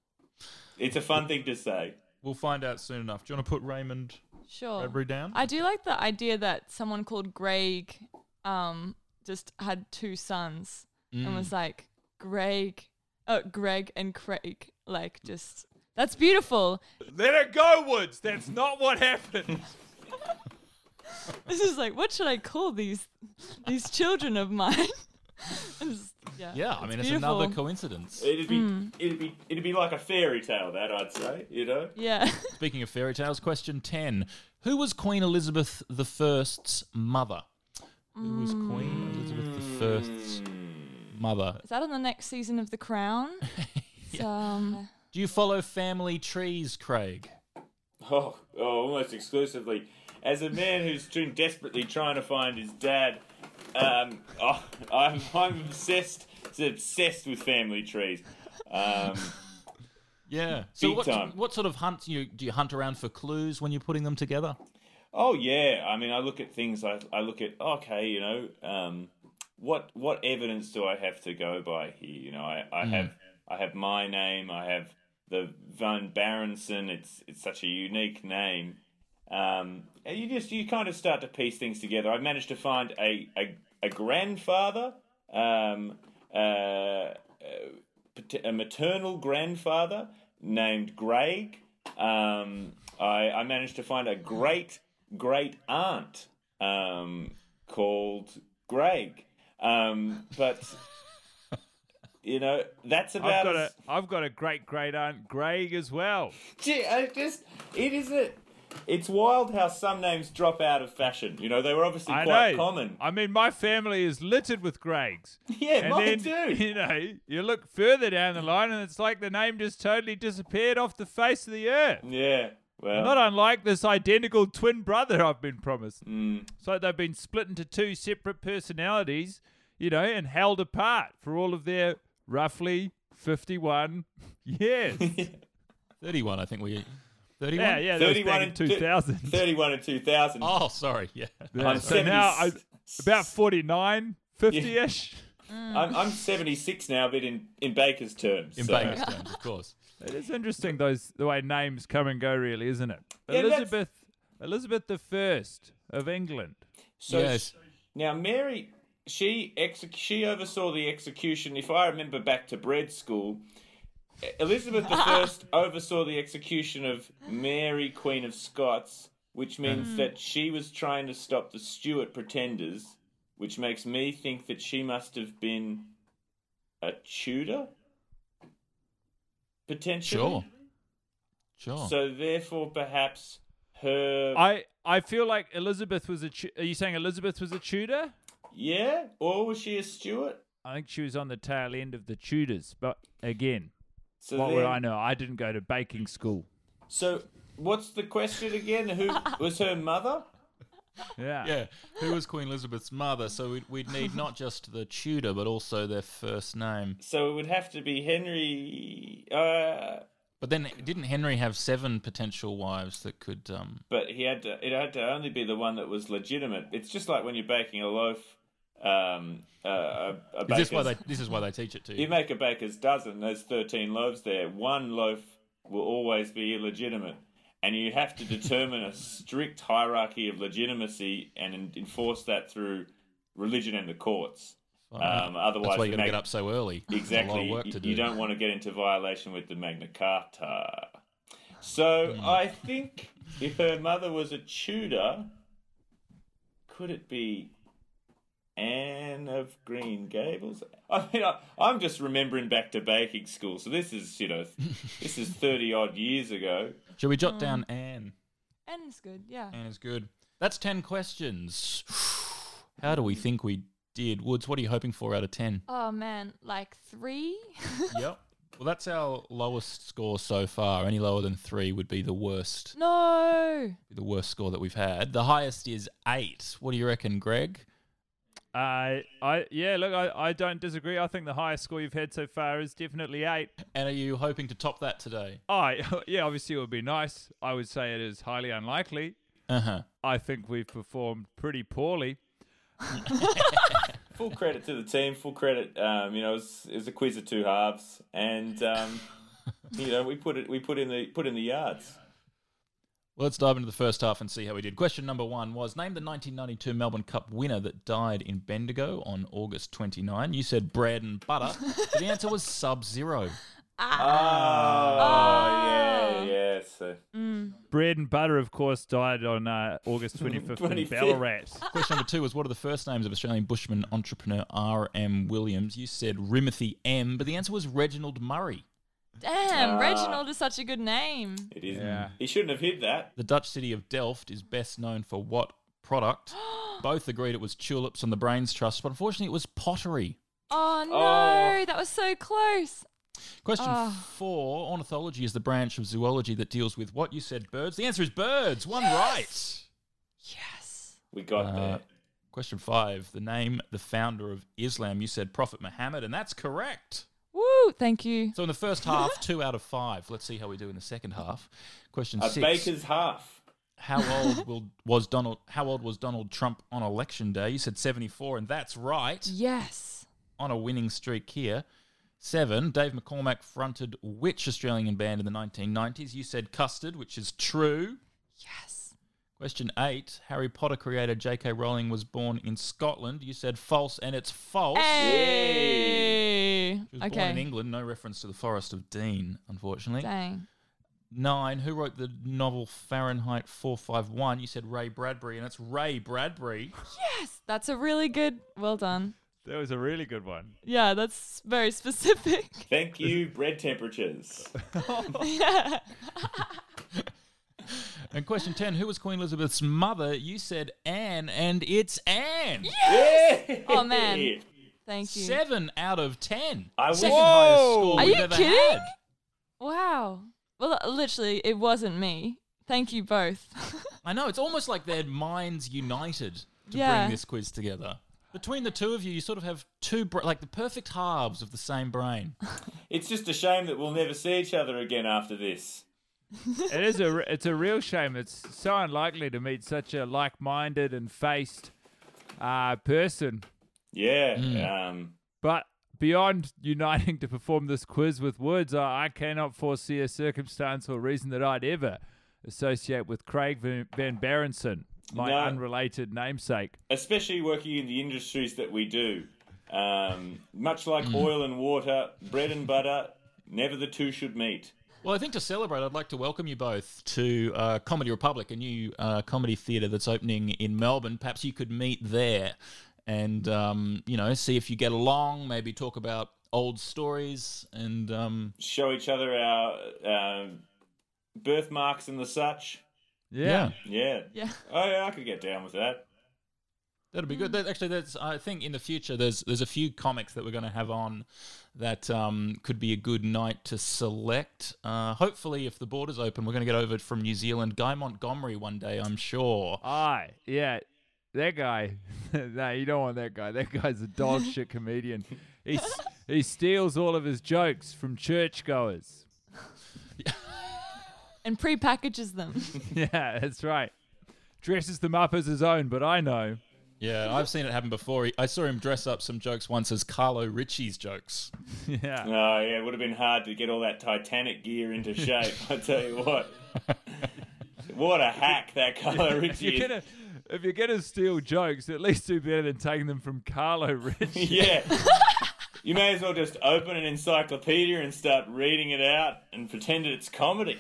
[SPEAKER 7] it's a fun thing to say.
[SPEAKER 5] We'll find out soon enough. Do you want to put Raymond
[SPEAKER 6] Sure.
[SPEAKER 5] Bradbury down?
[SPEAKER 6] I do like the idea that someone called Greg um, just had two sons
[SPEAKER 5] Mm.
[SPEAKER 6] and was like, Greg, oh, Greg and Craig. Like, just, that's beautiful.
[SPEAKER 8] Let it go, Woods. That's not what happened.
[SPEAKER 6] This is like, what should I call these these children of mine? It's- yeah,
[SPEAKER 5] Yeah, I mean, it's
[SPEAKER 6] beautiful.
[SPEAKER 5] another coincidence.
[SPEAKER 7] It'd be, it'd be, it'd be like a fairy tale, that I'd say. You know.
[SPEAKER 6] Yeah.
[SPEAKER 5] Speaking of fairy tales, question ten. Who was Queen Elizabeth the First's mother? Who was Queen Elizabeth the First's mother?
[SPEAKER 6] Is that on the next season of The Crown? It's, um,
[SPEAKER 5] Do you follow family trees, Craig?
[SPEAKER 7] Oh, oh, almost exclusively. As a man who's been desperately trying to find his dad, um, oh, I'm, I'm obsessed, obsessed with family trees. Um,
[SPEAKER 5] Yeah. So
[SPEAKER 7] Big
[SPEAKER 5] what,
[SPEAKER 7] time.
[SPEAKER 5] what sort of hunt you do you hunt around for clues when you're putting them together?
[SPEAKER 7] oh yeah, I mean, I look at things. I, I look at okay, you know, um, what what evidence do I have to go by here? You know, I, I have I have my name. I have the Van Barrenson. It's it's such a unique name. Um, and you just you kind of start to piece things together. I managed to find a a, a grandfather, um, uh, a maternal grandfather named Greg. Um, I, I managed to find a great great aunt um, called Greg. Um, but you know, that's about.
[SPEAKER 8] I've got
[SPEAKER 7] as,
[SPEAKER 8] a I've got a great great aunt Greg as well.
[SPEAKER 7] Gee, I just it isn't. It's wild how some names drop out of fashion. You know, they were obviously
[SPEAKER 8] I
[SPEAKER 7] quite
[SPEAKER 8] know.
[SPEAKER 7] common.
[SPEAKER 8] I mean, my family is littered with Gregs.
[SPEAKER 7] Yeah,
[SPEAKER 8] and
[SPEAKER 7] mine
[SPEAKER 8] then,
[SPEAKER 7] too.
[SPEAKER 8] You know, you look further down the line, and it's like the name just totally disappeared off the face of the earth.
[SPEAKER 7] Yeah, well,
[SPEAKER 8] Not unlike this identical twin brother I've been promised.
[SPEAKER 7] Mm.
[SPEAKER 8] So they've been split into two separate personalities, you know, and held apart for all of their roughly fifty-one years.
[SPEAKER 5] thirty-one, I think we... thirty-one?
[SPEAKER 8] Yeah, yeah, that was back in
[SPEAKER 7] and
[SPEAKER 8] two thousand.
[SPEAKER 7] thirty-one and two thousand.
[SPEAKER 5] Oh, sorry, yeah.
[SPEAKER 8] Yeah,
[SPEAKER 7] I'm
[SPEAKER 8] so now I,
[SPEAKER 7] seventy
[SPEAKER 8] about forty-nine, fifty-ish.
[SPEAKER 7] I'm, I'm seventy-six now, but in, in Baker's terms.
[SPEAKER 5] In
[SPEAKER 7] so.
[SPEAKER 5] Baker's terms, of course.
[SPEAKER 8] It is interesting those the way names come and go, really, isn't it?
[SPEAKER 7] Yeah, that's-
[SPEAKER 8] Elizabeth, Elizabeth the First of England.
[SPEAKER 7] So
[SPEAKER 5] Yes.
[SPEAKER 7] now Mary, she ex- she oversaw the execution. If I remember back to bread school, Elizabeth the First oversaw the execution of Mary, Queen of Scots, which means that she was trying to stop the Stuart pretenders, which makes me think that she must have been a Tudor, potentially.
[SPEAKER 5] Sure. Sure.
[SPEAKER 7] So therefore, perhaps her.
[SPEAKER 8] I I feel like Elizabeth was a. Tu- Are you saying Elizabeth was a Tudor?
[SPEAKER 7] Yeah, or was she a Stuart?
[SPEAKER 8] I think she was on the tail end of the Tudors, but again,
[SPEAKER 7] So
[SPEAKER 8] what would
[SPEAKER 7] then-
[SPEAKER 8] I know? I didn't go to baking school.
[SPEAKER 7] So, what's the question again? Who was her mother?
[SPEAKER 8] Yeah.
[SPEAKER 5] Yeah, who was Queen Elizabeth's mother? So we'd, we'd need not just the Tudor, but also their first name.
[SPEAKER 7] So it would have to be Henry. Uh,
[SPEAKER 5] But then, didn't Henry have seven potential wives that could... Um...
[SPEAKER 7] but he had to. It had to only be the one that was legitimate. It's just like when you're baking a loaf. Um, uh, a, a
[SPEAKER 5] Is this why
[SPEAKER 7] baker's-
[SPEAKER 5] they? This is why they teach it to you.
[SPEAKER 7] You make a baker's dozen. There's thirteen loaves there. One loaf will always be illegitimate, and you have to determine a strict hierarchy of legitimacy and en- enforce that through religion and the courts. Um, otherwise,
[SPEAKER 5] That's why
[SPEAKER 7] the
[SPEAKER 5] you got to
[SPEAKER 7] mag-
[SPEAKER 5] get up so early. There's
[SPEAKER 7] Exactly.
[SPEAKER 5] a lot of work
[SPEAKER 7] You-
[SPEAKER 5] to do.
[SPEAKER 7] You don't want to get into violation with the Magna Carta. So
[SPEAKER 5] Hmm.
[SPEAKER 7] I think if her mother was a Tudor, could it be Anne of Green Gables? I mean, I, I'm just remembering back to baking school. So this is, you know, this is thirty odd years ago.
[SPEAKER 5] Shall we jot down Anne?
[SPEAKER 6] And it's good, yeah.
[SPEAKER 5] Anne is good. That's ten questions. How do we think we did? Woods, what are you hoping for out of ten?
[SPEAKER 6] Oh man, like three?
[SPEAKER 5] Yep. Well, that's our lowest score so far. Any lower than three would be the worst.
[SPEAKER 6] No.
[SPEAKER 5] The worst score that we've had. The highest is eight. What do you reckon, Greg?
[SPEAKER 8] Uh, I yeah. Look, I, I don't disagree. I think the highest score you've had so far is definitely eight.
[SPEAKER 5] And are you hoping to top that today?
[SPEAKER 8] Oh, yeah. Obviously, it would be nice. I would say it is highly unlikely.
[SPEAKER 5] Uh huh.
[SPEAKER 8] I think we've performed pretty poorly.
[SPEAKER 7] Full credit to the team. Full credit. Um, you know, it was, it was a quiz of two halves, and um, you know, we put it. We put in the put in the yards.
[SPEAKER 5] Well, let's dive into the first half and see how we did. Question number one was, name the nineteen ninety-two Melbourne Cup winner that died in Bendigo on August twenty-ninth. You said bread and butter. But the answer was Sub-Zero.
[SPEAKER 7] Oh, yeah, yeah. So
[SPEAKER 8] Bread and Butter, of course, died on uh, August twenty-fifth in
[SPEAKER 7] twenty-fifth.
[SPEAKER 8] Ballarat.
[SPEAKER 5] Question number two was, what are the first names of Australian bushman entrepreneur R M Williams? You said Rimothy M, but the answer was Reginald Murray.
[SPEAKER 6] Damn,
[SPEAKER 7] Ah.
[SPEAKER 6] Reginald is such a good name.
[SPEAKER 7] it is.
[SPEAKER 8] Yeah.
[SPEAKER 7] He shouldn't have hid that.
[SPEAKER 5] The Dutch city of Delft is best known for what product? Both agreed it was tulips and the Brains Trust, but unfortunately it was pottery.
[SPEAKER 6] Oh no,
[SPEAKER 7] Oh.
[SPEAKER 6] that was so close.
[SPEAKER 5] Question
[SPEAKER 6] Oh.
[SPEAKER 5] four, ornithology is the branch of zoology that deals with what? You said birds. The answer is birds. One right.
[SPEAKER 6] Yes.
[SPEAKER 7] We got
[SPEAKER 5] Uh,
[SPEAKER 7] there.
[SPEAKER 5] Question five, the name, the founder of Islam. You said Prophet Muhammad, and that's correct.
[SPEAKER 6] Woo, thank you.
[SPEAKER 5] So in the first half, two out of five. Let's see how we do in the second half. Question
[SPEAKER 7] A
[SPEAKER 5] six.
[SPEAKER 7] baker's half.
[SPEAKER 5] How old will, was Donald? How old was Donald Trump on election day? You said seventy-four, and that's right.
[SPEAKER 6] Yes.
[SPEAKER 5] On a winning streak here. Seven. Dave McCormack fronted which Australian band in the nineteen nineties? You said Custard, which is true.
[SPEAKER 6] Yes.
[SPEAKER 5] Question eight. Harry Potter creator J K Rowling was born in Scotland. You said false, and it's false.
[SPEAKER 6] Hey.
[SPEAKER 5] She was
[SPEAKER 6] Okay.
[SPEAKER 5] born in England. No reference to the Forest of Dean, unfortunately.
[SPEAKER 6] Dang.
[SPEAKER 5] Nine. Who wrote the novel Fahrenheit four fifty-one? You said Ray Bradbury, and it's Ray Bradbury.
[SPEAKER 6] Yes, that's a really good. Well done.
[SPEAKER 8] That was a really good one.
[SPEAKER 6] Yeah, that's very specific.
[SPEAKER 7] Thank you, bread temperatures.
[SPEAKER 6] Yeah.
[SPEAKER 5] And question ten. Who was Queen Elizabeth's mother? You said Anne, and it's Anne.
[SPEAKER 7] Yeah.
[SPEAKER 6] Oh, man. Thank you.
[SPEAKER 5] Seven out of ten.
[SPEAKER 7] I wish-
[SPEAKER 5] Second highest score
[SPEAKER 6] Are
[SPEAKER 5] we've
[SPEAKER 6] you
[SPEAKER 5] ever
[SPEAKER 6] kidding?
[SPEAKER 5] had.
[SPEAKER 6] Wow. Well, literally, it wasn't me. Thank you both.
[SPEAKER 5] I know, it's almost like their minds united to
[SPEAKER 6] Yeah.
[SPEAKER 5] bring this quiz together. Between the two of you, you sort of have two, bra- like the perfect halves of the same brain.
[SPEAKER 7] It's just a shame that we'll never see each other again after this.
[SPEAKER 8] It is a, it's a real shame. It's so unlikely to meet such a like-minded and faced uh, person.
[SPEAKER 7] Yeah.
[SPEAKER 5] Mm.
[SPEAKER 7] Um,
[SPEAKER 8] But beyond uniting to perform this quiz with words, I, I cannot foresee a circumstance or reason that I'd ever associate with Craig Van, Van Berenson, my
[SPEAKER 7] No.
[SPEAKER 8] unrelated namesake.
[SPEAKER 7] especially working in the industries that we do. Um, much like oil and water, bread and butter, never the two should meet.
[SPEAKER 5] Well, I think to celebrate, I'd like to welcome you both to uh, Comedy Republic, a new uh, comedy theatre that's opening in Melbourne. Perhaps you could meet there and, um, you know, see if you get along, maybe talk about old stories and... Um,
[SPEAKER 7] Show each other our uh, birthmarks and the such.
[SPEAKER 8] Yeah.
[SPEAKER 7] Yeah.
[SPEAKER 6] Yeah.
[SPEAKER 7] Oh, yeah, I could get down with that.
[SPEAKER 5] That'd be good. That, actually, there's, I think in the future there's there's a few comics that we're going to have on that um, could be a good night to select. Uh, hopefully, if the borders open, we're going to get over from New Zealand. Guy Montgomery one day, I'm sure.
[SPEAKER 8] Aye, yeah. That guy, no, you don't want that guy. That guy's a dog shit comedian. He, s- he steals all of his jokes from churchgoers.
[SPEAKER 6] And pre-packages them.
[SPEAKER 8] Yeah, that's right. Dresses them up as his own, but I know.
[SPEAKER 5] Yeah, I've seen it happen before. He- I saw him dress up some jokes once as Carlo Ritchie's jokes.
[SPEAKER 8] Yeah.
[SPEAKER 7] Oh, yeah, it would have been hard to get all that Titanic gear into shape, I tell you what. What a hack that Carlo
[SPEAKER 8] If
[SPEAKER 7] Ritchie
[SPEAKER 8] you're
[SPEAKER 7] is.
[SPEAKER 8] gonna, if you're gonna steal jokes, at least do better than taking them from Carlo Ritchie.
[SPEAKER 7] Yeah. You may as well just open an encyclopedia and start reading it out and pretend it's comedy.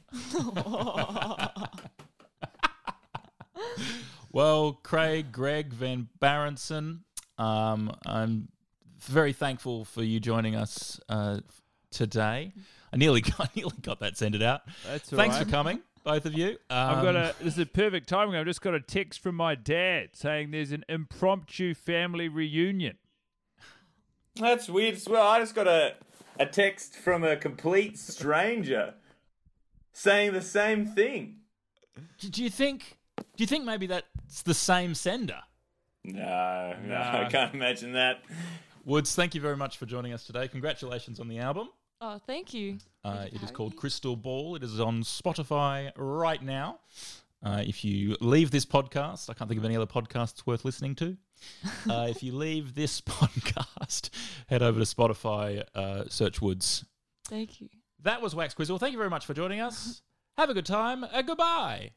[SPEAKER 5] Well, Craig, Greg Van Berenson, um, I'm very thankful for you joining us uh, today. I nearly got, I nearly got that sent out.
[SPEAKER 8] That's all
[SPEAKER 5] Thanks
[SPEAKER 8] right.
[SPEAKER 5] for coming, both of you. Um,
[SPEAKER 8] I've got a. This is perfect timing. I've just got a text from my dad saying there's an impromptu family reunion.
[SPEAKER 7] That's weird as well. I just got a, a text from a complete stranger saying the same thing.
[SPEAKER 5] Do do you think? Do you think maybe that's the same sender?
[SPEAKER 7] No, no,
[SPEAKER 8] Nah.
[SPEAKER 7] I can't imagine that.
[SPEAKER 5] Woods, thank you very much for joining us today. Congratulations on the album.
[SPEAKER 6] Oh, thank you.
[SPEAKER 5] Uh,
[SPEAKER 6] Thank you
[SPEAKER 5] it
[SPEAKER 6] for
[SPEAKER 5] is
[SPEAKER 6] having
[SPEAKER 5] called
[SPEAKER 6] me.
[SPEAKER 5] Crystal Ball. It is on Spotify right now. Uh, if you leave this podcast, I can't think of any other podcasts worth listening to. Uh, if you leave this podcast, head over to Spotify, uh, search Woods.
[SPEAKER 6] Thank you.
[SPEAKER 5] That was Wax Quiz. Well, thank you very much for joining us. Have a good time. Uh, goodbye.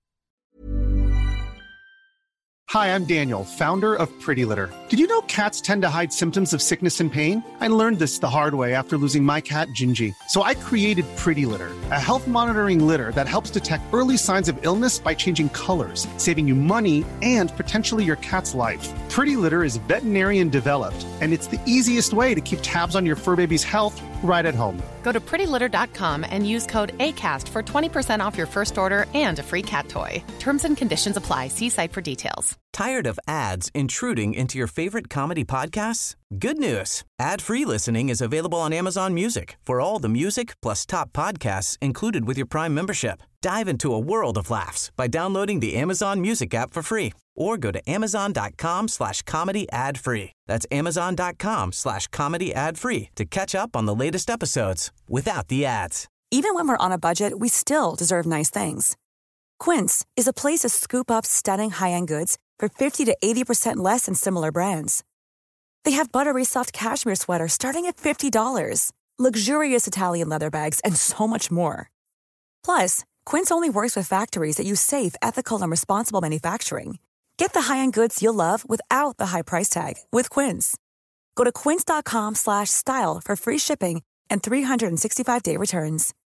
[SPEAKER 9] Hi, I'm Daniel, founder of Pretty Litter. Did you know cats tend to hide symptoms of sickness and pain? I learned this the hard way after losing my cat, Gingy. So I created Pretty Litter, a health monitoring litter that helps detect early signs of illness by changing colors, saving you money and potentially your cat's life. Pretty Litter is veterinarian developed, and it's the easiest way to keep tabs on your fur baby's health right at home.
[SPEAKER 10] Go to pretty litter dot com and use code ACAST for twenty percent off your first order and a free cat toy. Terms and conditions apply. See site for details.
[SPEAKER 11] Tired of ads intruding into your favorite comedy podcasts? Good news. Ad-free listening is available on Amazon Music for all the music plus top podcasts included with your Prime membership. Dive into a world of laughs by downloading the Amazon Music app for free or go to amazon.com slash comedy ad free. That's amazon.com slash comedy ad free to catch up on the latest episodes without the ads.
[SPEAKER 12] Even when we're on a budget, we still deserve nice things. Quince is a place to scoop up stunning high-end goods for fifty to eighty percent less than similar brands. They have buttery soft cashmere sweaters starting at fifty dollars, luxurious Italian leather bags, and so much more. Plus, Quince only works with factories that use safe, ethical, and responsible manufacturing. Get the high-end goods you'll love without the high price tag with Quince. Go to quince.com slash style for free shipping and three sixty-five day returns.